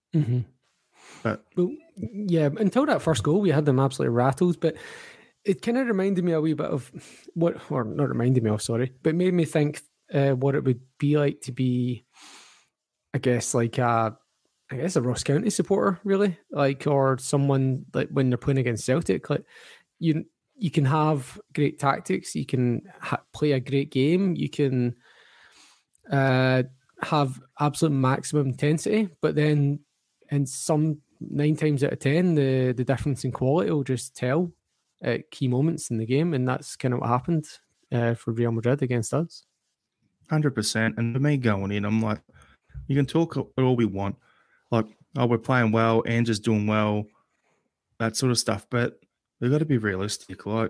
But until that first goal, we had them absolutely rattled. But it kind of reminded me a wee bit of but made me think what it would be like to be, I guess, a Ross County supporter, really, or someone when they're playing against Celtic. You can have great tactics, you can play a great game, you can have absolute maximum intensity, but then in some 9 times out of 10, the difference in quality will just tell at key moments in the game, and that's kind of what happened for Real Madrid against us. 100%. And for me going in, I'm like, you can talk all we want, we're playing well, Andrew's doing well, that sort of stuff, but we've got to be realistic. Bodo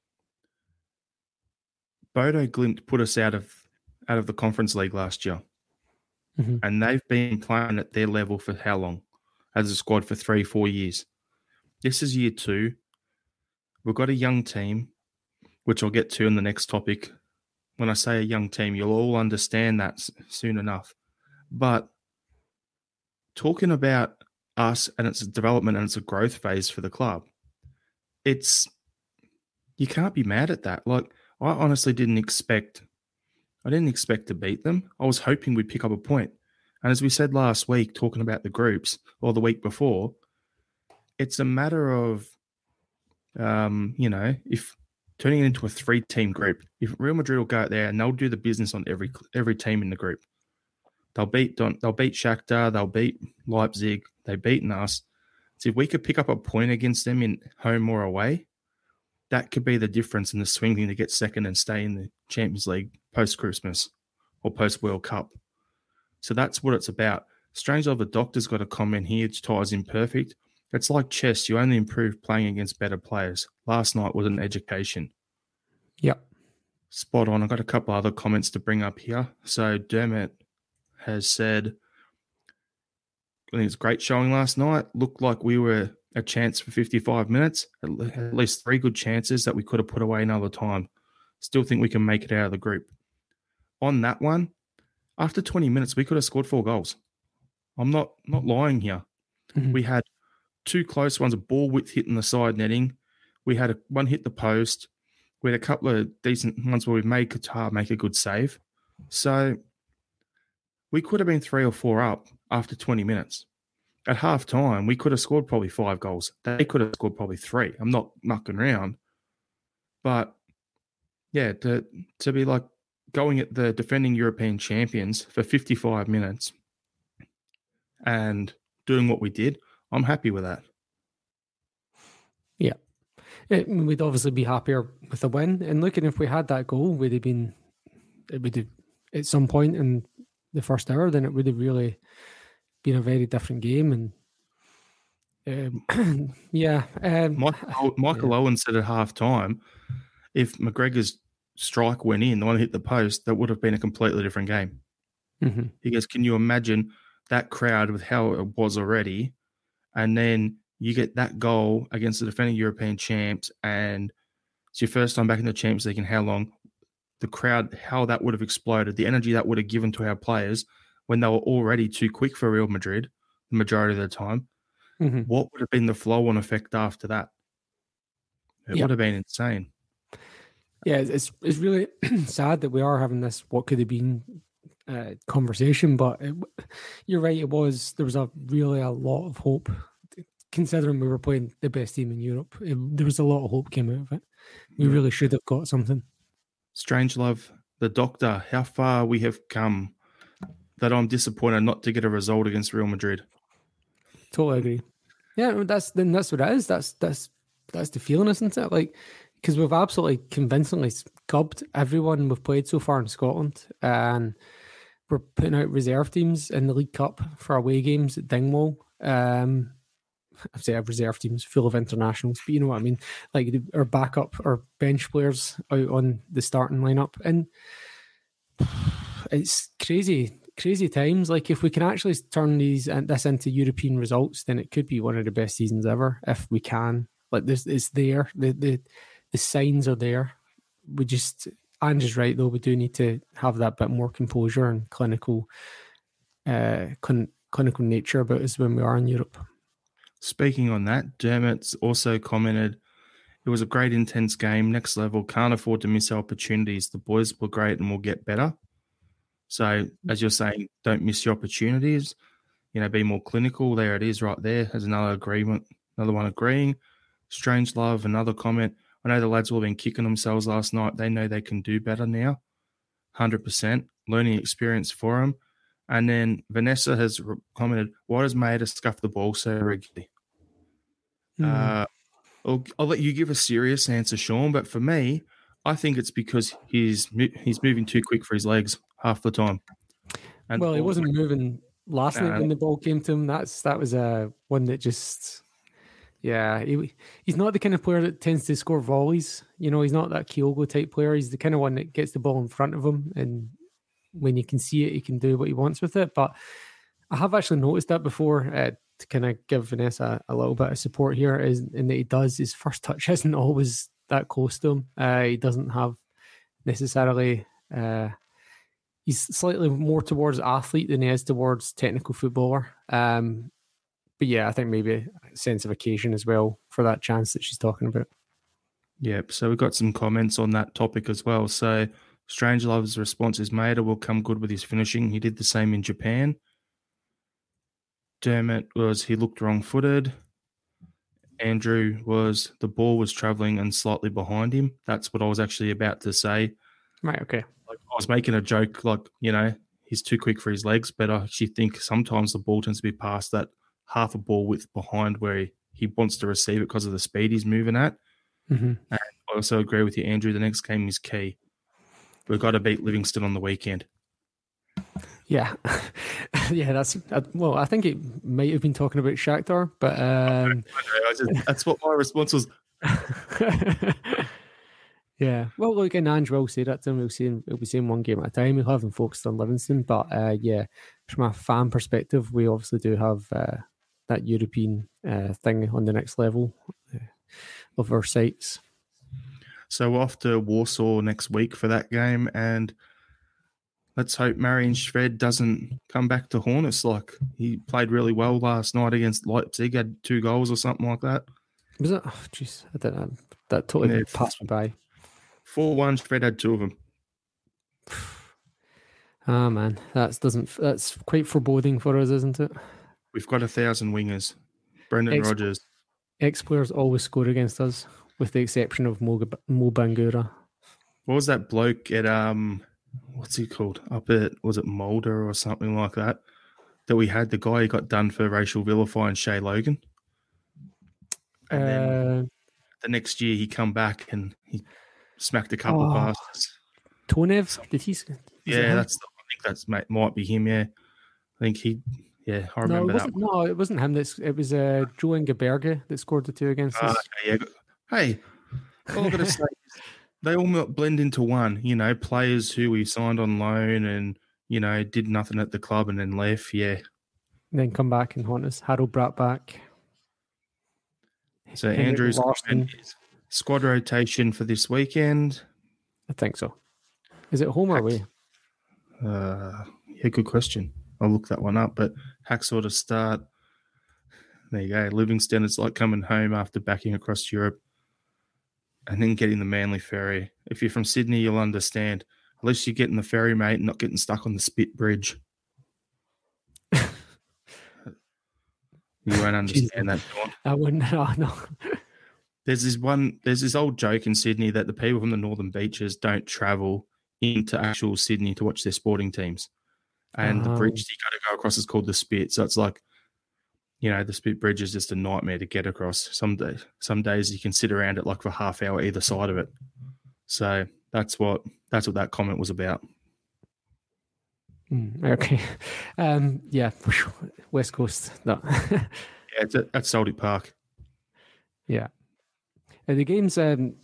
Glimt put us out of the Conference League last year. And they've been playing at their level for how long? As a squad for 3-4 years. This is year 2. We've got a young team, which I'll get to in the next topic. When I say a young team, you'll all understand that soon enough. But talking about us and its development and it's a growth phase for the club, you can't be mad at that. I honestly didn't expect I didn't expect to beat them. I was hoping we'd pick up a point. And as we said last week, talking about the groups, or the week before, it's a matter of, if turning it into a 3-team group, if Real Madrid will go out there and they'll do the business on every team in the group. They'll beat Shakhtar, they'll beat Leipzig, they've beaten us. So if we could pick up a point against them in home or away, that could be the difference in the swinging to get second and stay in the Champions League post-Christmas or post-World Cup. So that's what it's about. Strangely, the doctor's got a comment here which ties in perfect. It's like chess. You only improve playing against better players. Last night was an education. Yep. Spot on. I've got a couple other comments to bring up here. So Dermot has said, I think it's a great showing last night. Looked like we were a chance for 55 minutes. At least 3 good chances that we could have put away another time. Still think we can make it out of the group. On that one, after 20 minutes, we could have scored 4 goals. I'm not lying here. Mm-hmm. We had 2 close ones, a ball width hitting the side netting. We had one hit the post. We had a couple of decent ones where we made Qatar make a good save. So we could have been 3 or 4 up after 20 minutes. At half time, we could have scored probably 5 goals. They could have scored probably 3. I'm not mucking around. But yeah, to be like going at the defending European champions for 55 minutes and doing what we did, I'm happy with that. Yeah. We'd obviously be happier with a win. And looking, if we had that goal, it would have, at some point in the first hour, then it would have really been a very different game. And Michael Owen said at half time, if McGregor's strike went in, the one that hit the post, that would have been a completely different game. Mm-hmm. He goes, can you imagine that crowd with how it was already? And then you get that goal against the defending European champs, and it's your first time back in the Champions League in how long? The crowd, how that would have exploded, the energy that would have given to our players when they were already too quick for Real Madrid the majority of the time. Mm-hmm. What would have been the flow-on effect after that? It would have been insane. Yeah, it's really sad that we are having this what could have been conversation, but you're right. There was really a lot of hope, considering we were playing the best team in Europe. There was a lot of hope came out of it. We really should have got something. Strangelove, the doctor, how far we have come that I'm disappointed not to get a result against Real Madrid. Totally agree. Yeah, that's what it is. That's the feeling, isn't it? Like, because we've absolutely convincingly gubbed everyone we've played so far in Scotland, and we're putting out reserve teams in the League Cup for away games at Dingwall. I'd say reserve teams full of internationals, but you know what I mean? Like our backup or bench players out on the starting lineup. And it's crazy times. Like if we can actually turn this into European results, then it could be one of the best seasons ever if we can. Like it's there. The signs are there. Andrew's right though, we do need to have that bit more composure and clinical nature about us when we are in Europe. Speaking on that, Dermot's also commented, it was a great intense game, next level, can't afford to miss opportunities. The boys were great and will get better. So as you're saying, don't miss your opportunities, be more clinical. There it is right there. There's another one agreeing. Strangelove, another comment. I know the lads will have been kicking themselves last night. They know they can do better now. 100%. Learning experience for them. And then Vanessa has commented, why does Maeda scuff the ball so regularly? I'll let you give a serious answer, Sean, but for me, I think it's because he's moving too quick for his legs half the time. And he wasn't moving last night when the ball came to him. That was one that just... Yeah, he's not the kind of player that tends to score volleys. He's not that Kyogo type player. He's the kind of one that gets the ball in front of him, and when you can see it, he can do what he wants with it. But I have actually noticed that before to kind of give Vanessa a little bit of support here, in that his first touch isn't always that close to him. He doesn't have necessarily... he's slightly more towards athlete than he is towards technical footballer. But yeah, I think maybe a sense of occasion as well for that chance that she's talking about. Yep. So we've got some comments on that topic as well. So Strangelove's response is Maeda will come good with his finishing. He did the same in Japan. Dermot was he looked wrong-footed. Andrew was the ball was travelling and slightly behind him. That's what I was actually about to say. Right, okay. Like, I was making a joke, like, he's too quick for his legs, but I actually think sometimes the ball tends to be past that half a ball width behind where he wants to receive it because of the speed he's moving at. Mm-hmm. And I also agree with you, Andrew. The next game is key. We've got to beat Livingston on the weekend. Yeah. Yeah, I think it might have been talking about Shakhtar, but... that's what my response was. Yeah. Well, look, and Ange will say that to him. He'll be saying one game at a time. He'll have him focused on Livingston. But, from a fan perspective, we obviously do have that European thing on the next level of our sights. So we're off to Warsaw next week for that game, and let's hope Marian Shved doesn't come back to haunt us. Like, he played really well last night against Leipzig, had 2 goals or something like that. Was it? Oh, jeez, I don't know. That totally passed me by. 4-1, Shved had 2 of them. Ah, man, that's quite foreboding for us, isn't it? We've got 1,000 wingers. Brendan Rodgers. Ex-players always score against us, with the exception of Mo Bangura. What was that bloke at what's he called? Up at, was it Mulder or something like that? That we had the guy who got done for racial vilifying Shay Logan. And then the next year he come back and he smacked a couple of passes. Tonev? Did he? Yeah, I think that might be him. Yeah, I think I remember that. No, it wasn't him. It was Johan Geberge that scored the 2 against us. Okay, yeah. Hey, all I've got to say is they all blend into one. Players who we signed on loan and did nothing at the club and then left. Yeah, and then come back and haunt us. Harold brought back. So Andrew's squad rotation for this weekend. I think so. Is it home or away? Yeah, good question. I'll look that one up. But Hacksaw to start. There you go. Livingston, it's like coming home after backing across Europe and then getting the Manly ferry. If you're from Sydney, you'll understand. At least you're getting the ferry, mate, and not getting stuck on the Spit Bridge. You won't understand that, Dawn. I wouldn't. No. There's this old joke in Sydney that the people from the northern beaches don't travel into actual Sydney to watch their sporting teams. And the bridge you got to go across is called the Spit. So it's like, the Spit Bridge is just a nightmare to get across. Some days you can sit around it like for half hour either side of it. So that's what that comment was about. Okay. Yeah. West Coast. No. Yeah, it's at Salty Park. Yeah. The game's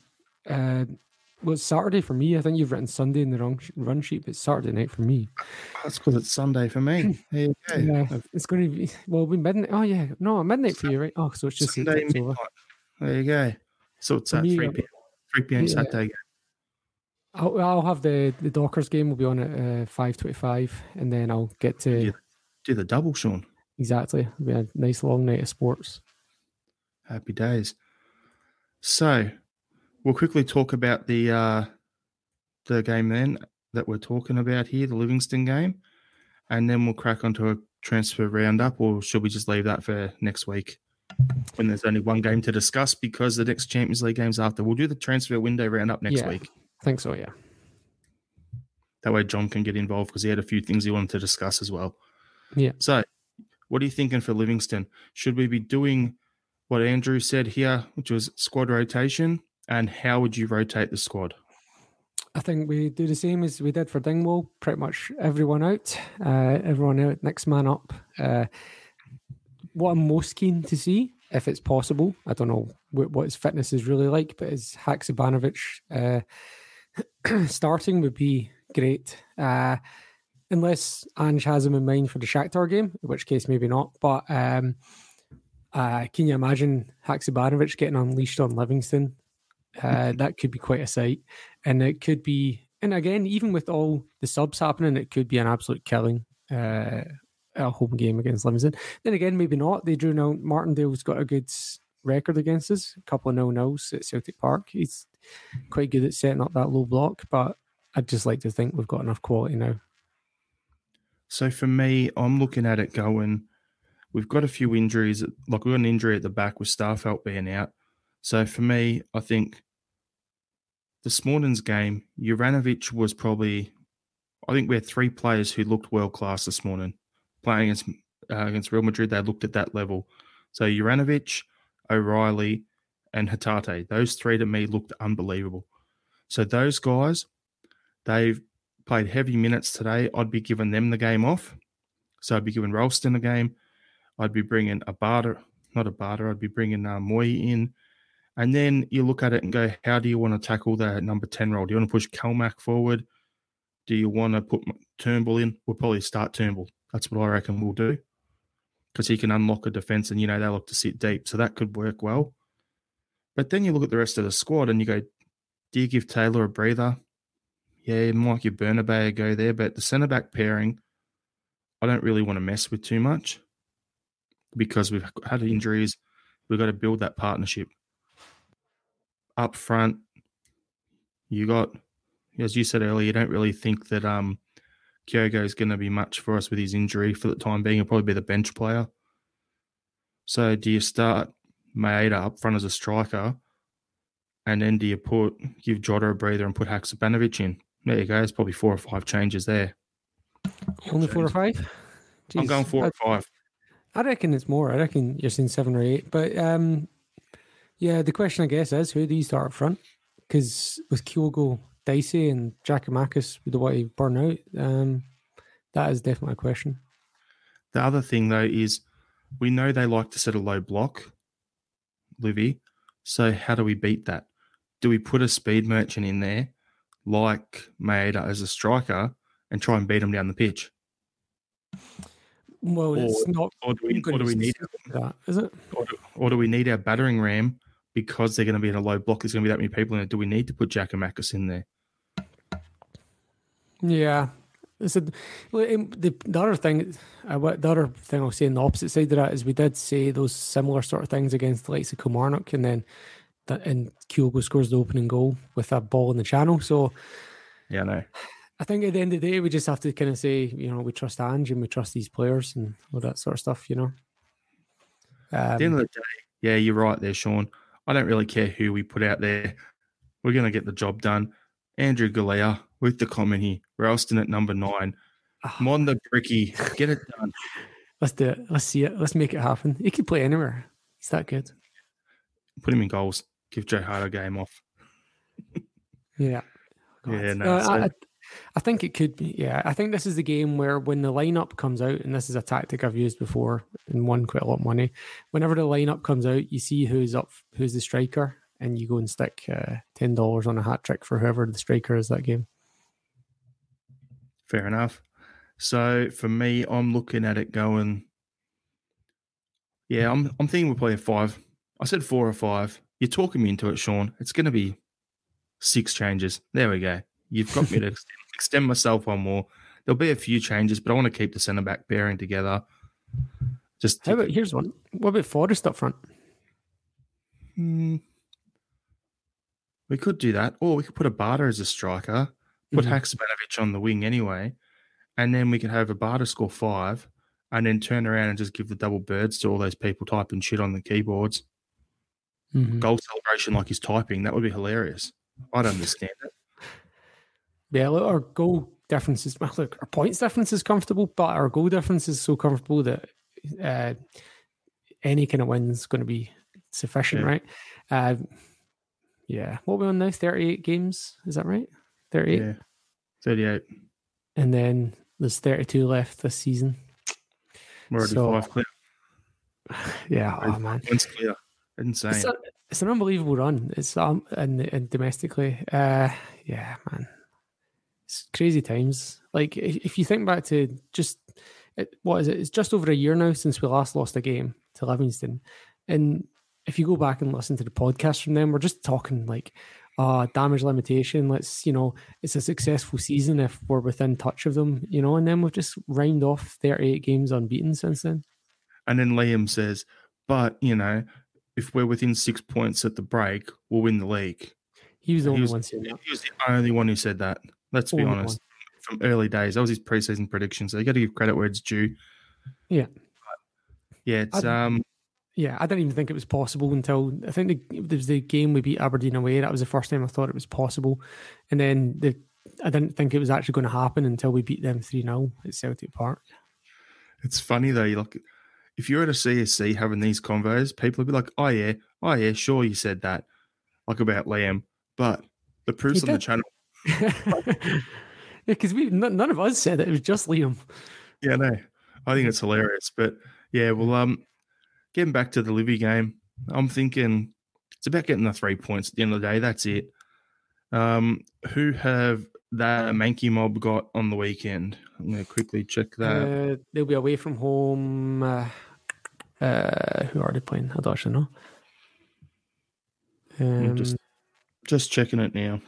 it's Saturday for me. I think you've written Sunday in the wrong run sheet, but it's Saturday night for me. That's because it's Sunday for me. There you go. Yeah, it's going to be midnight. Oh yeah, no, midnight for you, right? Oh, so it's just Sunday midnight. Over. There you go. So it's at 3 p.m. Saturday. I'll have the Dockers game will be on at 5:25, and then I'll get to do the double, Sean. Exactly. It'll be a nice long night of sports. Happy days. So we'll quickly talk about the game then that we're talking about here, the Livingston game, and then we'll crack onto a transfer roundup, or should we just leave that for next week when there's only one game to discuss because the next Champions League game's after? We'll do the transfer window roundup next week. I think so, yeah. That way John can get involved because he had a few things he wanted to discuss as well. Yeah. So what are you thinking for Livingston? Should we be doing what Andrew said here, which was squad rotation? And how would you rotate the squad? I think we do the same as we did for Dingwall. Pretty much everyone out, next man up. What I'm most keen to see, if it's possible, I don't know what his fitness is really like, but is Haksabanovic starting would be great. Unless Ange has him in mind for the Shakhtar game, in which case maybe not. But can you imagine Haksabanovic getting unleashed on Livingston? That could be quite a sight. And it could be, and again, even with all the subs happening, it could be an absolute killing a home game against Livingston. Then again, maybe not. They drew out. Martindale's got a good record against us, a couple of 0-0s at Celtic Park. He's quite good at setting up that low block. But I'd just like to think we've got enough quality now. So for me, I'm looking at it going, we've got a few injuries. Like we've got an injury at the back with Starfelt being out. So for me, I think this morning's game, Juranovic was probably, I think we had 3 players who looked world-class this morning. Playing against Real Madrid, they looked at that level. So Juranovic, O'Reilly, and Hatate, those 3 to me looked unbelievable. So those guys, they've played heavy minutes today. I'd be giving them the game off. So I'd be giving Ralston a game. I'd be bringing I'd be bringing Moy in. And then you look at it and go, how do you want to tackle that number 10 role? Do you want to push Kelmack forward? Do you want to put Turnbull in? We'll probably start Turnbull. That's what I reckon we'll do. Because he can unlock a defence and, they look to sit deep. So that could work well. But then you look at the rest of the squad and you go, do you give Taylor a breather? Yeah, you might give Bernabeu a go there. But the centre-back pairing, I don't really want to mess with too much because we've had injuries. We've got to build that partnership. Up front, you got, as you said earlier, you don't really think that Kyogo is going to be much for us with his injury for the time being. He'll probably be the bench player. So do you start Maeda up front as a striker and then do you give Jota a breather and put Haksabanovic in? There you go. There's probably 4 or 5 changes there. Only 4 or 5? Jeez, I'm going 4 or 5. I reckon it's more. I reckon you're saying 7 or 8. But yeah, the question I guess is, who do you start up front? Because with Kyogo, Dicey and Giakoumakis, with the way you burn out, that is definitely a question. The other thing, though, is we know they like to set a low block, Livy. So how do we beat that? Do we put a speed merchant in there like Maeda as a striker and try and beat them down the pitch? Well, it's not. Or do we need that? Is it? Or do we need our battering ram because they're going to be in a low block? There's going to be that many people in it. Do we need to put Giakoumakis in there? Yeah. The other thing I'll say on the opposite side of that is we did say those similar sort of things against the likes of Kilmarnock, and then Kyogo scores the opening goal with a ball in the channel. So yeah, no. I think at the end of the day, we just have to kind of say, we trust Ange and we trust these players and all that sort of stuff, At the end of the day, yeah, you're right there, Sean. I don't really care who we put out there. We're going to get the job done. Andrew Galea with the comedy. Ralston at number 9. Monda Bricky, get it done. Let's do it. Let's see it. Let's make it happen. He can play anywhere. He's that good. Put him in goals. Give Joe Hart a game off. Yeah. Yeah, no. I think it could be. Yeah, I think this is the game where when the lineup comes out, and this is a tactic I've used before and won quite a lot of money. Whenever the lineup comes out, you see who's the striker, and you go and stick $10 on a hat trick for whoever the striker is that game. Fair enough. So for me, I'm looking at it going. Yeah, I'm thinking we'll play a 5. I said 4 or 5. You're talking me into it, Sean. It's going to be 6 changes. There we go. You've got me to extend myself one more. There'll be a few changes, but I want to keep the centre-back pairing together. Here's one. What about Forrest up front? We could do that. Or we could put Abada as a striker, put Haksabanovic on the wing anyway, and then we could have Abada score 5 and then turn around and just give the double birds to all those people typing shit on the keyboards. Goal celebration like he's typing. That would be hilarious. I'd understand it. Yeah, look, our goal difference is, our points difference is comfortable, but our goal difference is so comfortable that any kind of win is going to be sufficient, right? Yeah. What are we on now? 38 games? Is that right? 38? Yeah. 38. And then there's 32 left this season. We're already 5 clear. Yeah, oh man. One's clear. Insane. It's an unbelievable run. It's and domestically. Yeah, man. It's crazy times. Like, if you think back to what is it? It's just over a year now since we last lost a game to Livingston. And if you go back and listen to the podcast from them, we're just talking like, damage limitation. Let's, it's a successful season if we're within touch of them, and then we've just rhymed off 38 games unbeaten since then. And then Liam says, but, if we're within 6 points at the break, we'll win the league. He was the only one saying that. He was the only one who said that. Let's be Only honest. From early days, that was his preseason prediction. So you got to give credit where it's due. Yeah. Yeah, it's Yeah, I didn't even think it was possible until I think it was the game we beat Aberdeen away. That was the first time I thought it was possible. And then I didn't think it was actually going to happen until we beat them 3-0 at Celtic Park. It's funny though. You look, if you're at a CSC having these convos, people will be like, oh yeah, sure you said that, like about Liam, but the proof's on the channel. Yeah, because none of us said it. It was just Liam. Yeah, no, I think it's hilarious. But yeah, well, getting back to the Livy game, I'm thinking it's about getting the 3 points at the end of the day. That's it. Who have that Mankey mob got on the weekend? I'm going to quickly check that. They'll be away from home. Who are they playing? I don't actually know. Just checking it now.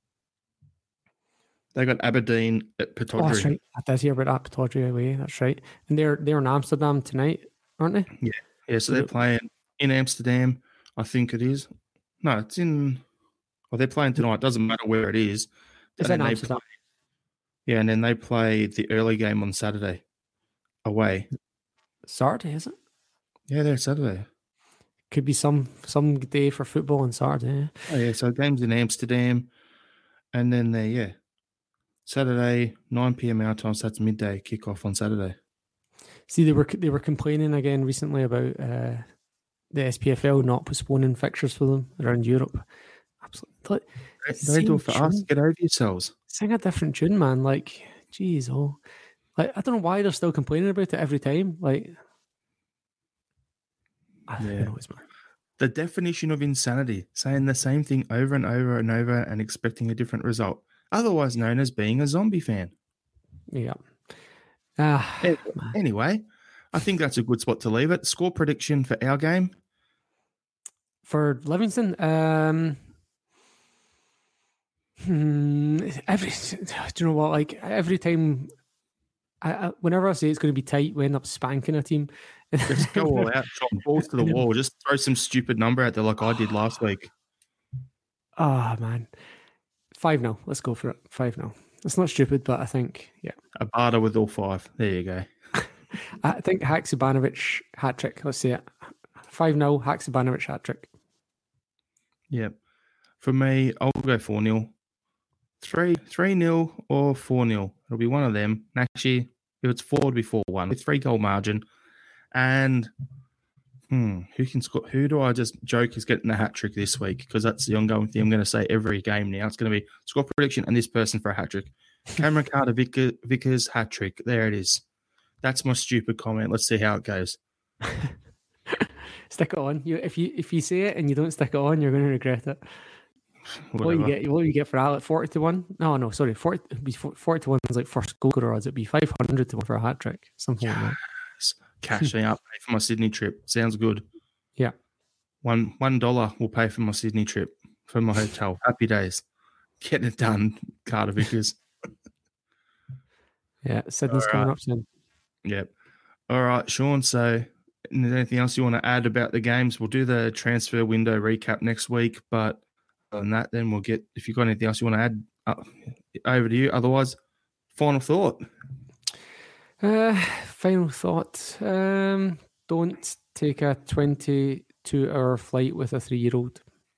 They got Aberdeen at Pataudry. Oh, that's right. I did hear about that Pataudry away. That's right. And they're in Amsterdam tonight, aren't they? Yeah. So they're playing in Amsterdam. I think it is. No, it's in. Well, they're playing tonight. Doesn't matter where it is. It's in Amsterdam. And then they play the early game on Saturday away. Saturday, is it? Yeah, they're Saturday. Could be some day for football on Saturday. Oh yeah, so games in Amsterdam, and then Saturday 9 p.m. our time. So that's midday kickoff on Saturday. See, they were complaining again recently about the SPFL not postponing fixtures for them around Europe. Absolutely, they do it for us. Get over yourselves. Sing a different tune, man. Like, geez, I don't know why they're still complaining about it every time. Like, the definition of insanity, saying the same thing over and over and over and expecting a different result, otherwise known as being a zombie fan. Yeah. Anyway, I think that's a good spot to leave it. Score prediction for our game? For Livingston? Do you know what? Like, every time, whenever I say it's going to be tight, we end up spanking a team. Just go all out, chop balls to the wall. Just throw some stupid number out there like I did last week. Oh, man. 5-0. Let's go for it. 5-0. It's not stupid, but I think, yeah. A barter with all 5. There you go. I think Haksabanovic hat-trick. Let's see it. 5-0, Haksabanovic hat-trick. Yep. For me, I'll go 4-0. 3-0 or 4-0. It'll be one of them. And actually, if it's 4, it'll be 4-1 with 3-goal margin. And who can score? Who do I just joke is getting the hat trick this week? Because that's the ongoing thing I'm going to say every game now. It's going to be score prediction and this person for a hat trick. Cameron Carter Vickers hat trick. There it is. That's my stupid comment. Let's see how it goes. Stick it on. If you say it and you don't stick it on, you're going to regret it. What do you get for Alec? 40-1? No, sorry. 40-1 is like first goal scorer odds. It'd be 500-1 for a hat trick. Something like that. Cashing up, pay for my Sydney trip. Sounds good. Yeah. $1 will pay for my Sydney trip for my hotel. Happy days. Getting it done, Carter Vickers. Yeah, Sydney's coming up soon. Yep. All right, Sean. So, is there anything else you want to add about the games? We'll do the transfer window recap next week, but other than that, then we'll get, if you've got anything else you want to add, over to you. Otherwise, final thought. Final thought. Don't take a 22-hour flight with a 3-year-old.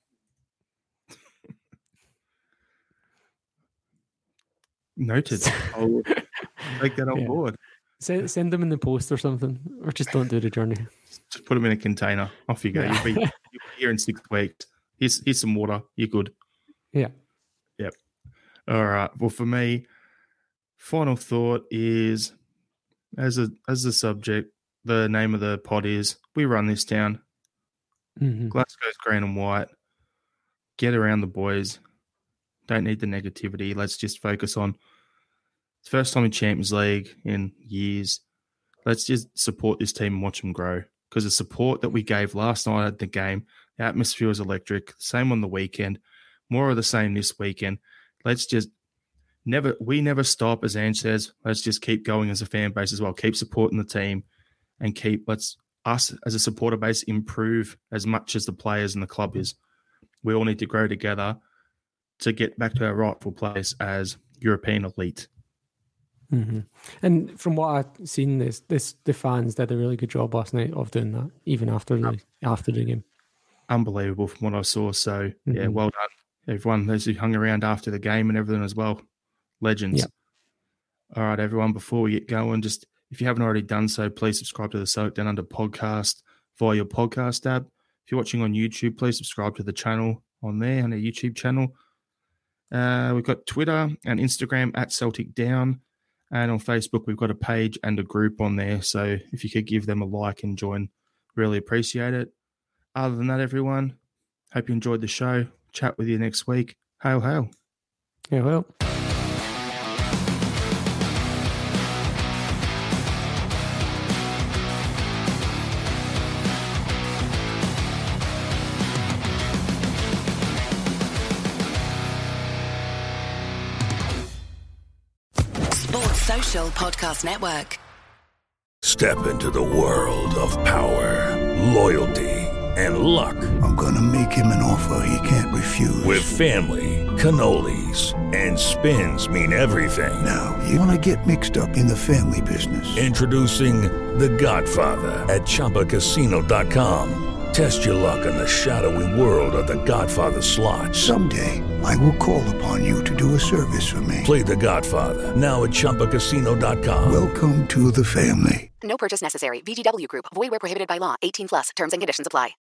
Noted. I'll take that on board. Send them in the post or something, or just don't do the journey. Just put them in a container. Off you go. You'll be here in 6 weeks. Here's some water. You're good. Yeah. Yep. All right. Well, for me, final thought is, as the subject, the name of the pod is, we run this town. Mm-hmm. Glasgow's green and white. Get around the boys. Don't need the negativity. Let's just focus on it's first time in Champions League in years. Let's just support this team and watch them grow. Because the support that we gave last night at the game, the atmosphere was electric. Same on the weekend. More of the same this weekend. Let's just never stop, as Ange says. Let's just keep going as a fan base as well. Keep supporting the team and let's us as a supporter base improve as much as the players and the club is. We all need to grow together to get back to our rightful place as European elite. Mm-hmm. And from what I've seen, the fans did a really good job last night of doing that, even after the game. Unbelievable from what I saw. So yeah, well done, everyone. Those who hung around after the game and everything as well. Legends. Yep. All right, everyone. Before we get going, just if you haven't already done so, please subscribe to the Soak Down Under podcast via your podcast app. If you're watching on YouTube, please subscribe to the channel on there, on our YouTube channel. We've got Twitter and Instagram at Celtic Down. And on Facebook, we've got a page and a group on there. So if you could give them a like and join, really appreciate it. Other than that, everyone, hope you enjoyed the show. Chat with you next week. Hail, hail. Yeah, well. Social Podcast Network. Step into the world of power, loyalty, and luck. I'm gonna make him an offer he can't refuse. With family, cannolis, and spins mean everything. Now, you wanna get mixed up in the family business. Introducing The Godfather at ChumbaCasino.com. Test your luck in the shadowy world of The Godfather slot. Someday, I will call upon you to do a service for me. Play The Godfather, now at ChumbaCasino.com. Welcome to the family. No purchase necessary. VGW Group. Void where prohibited by law. 18+. Terms and conditions apply.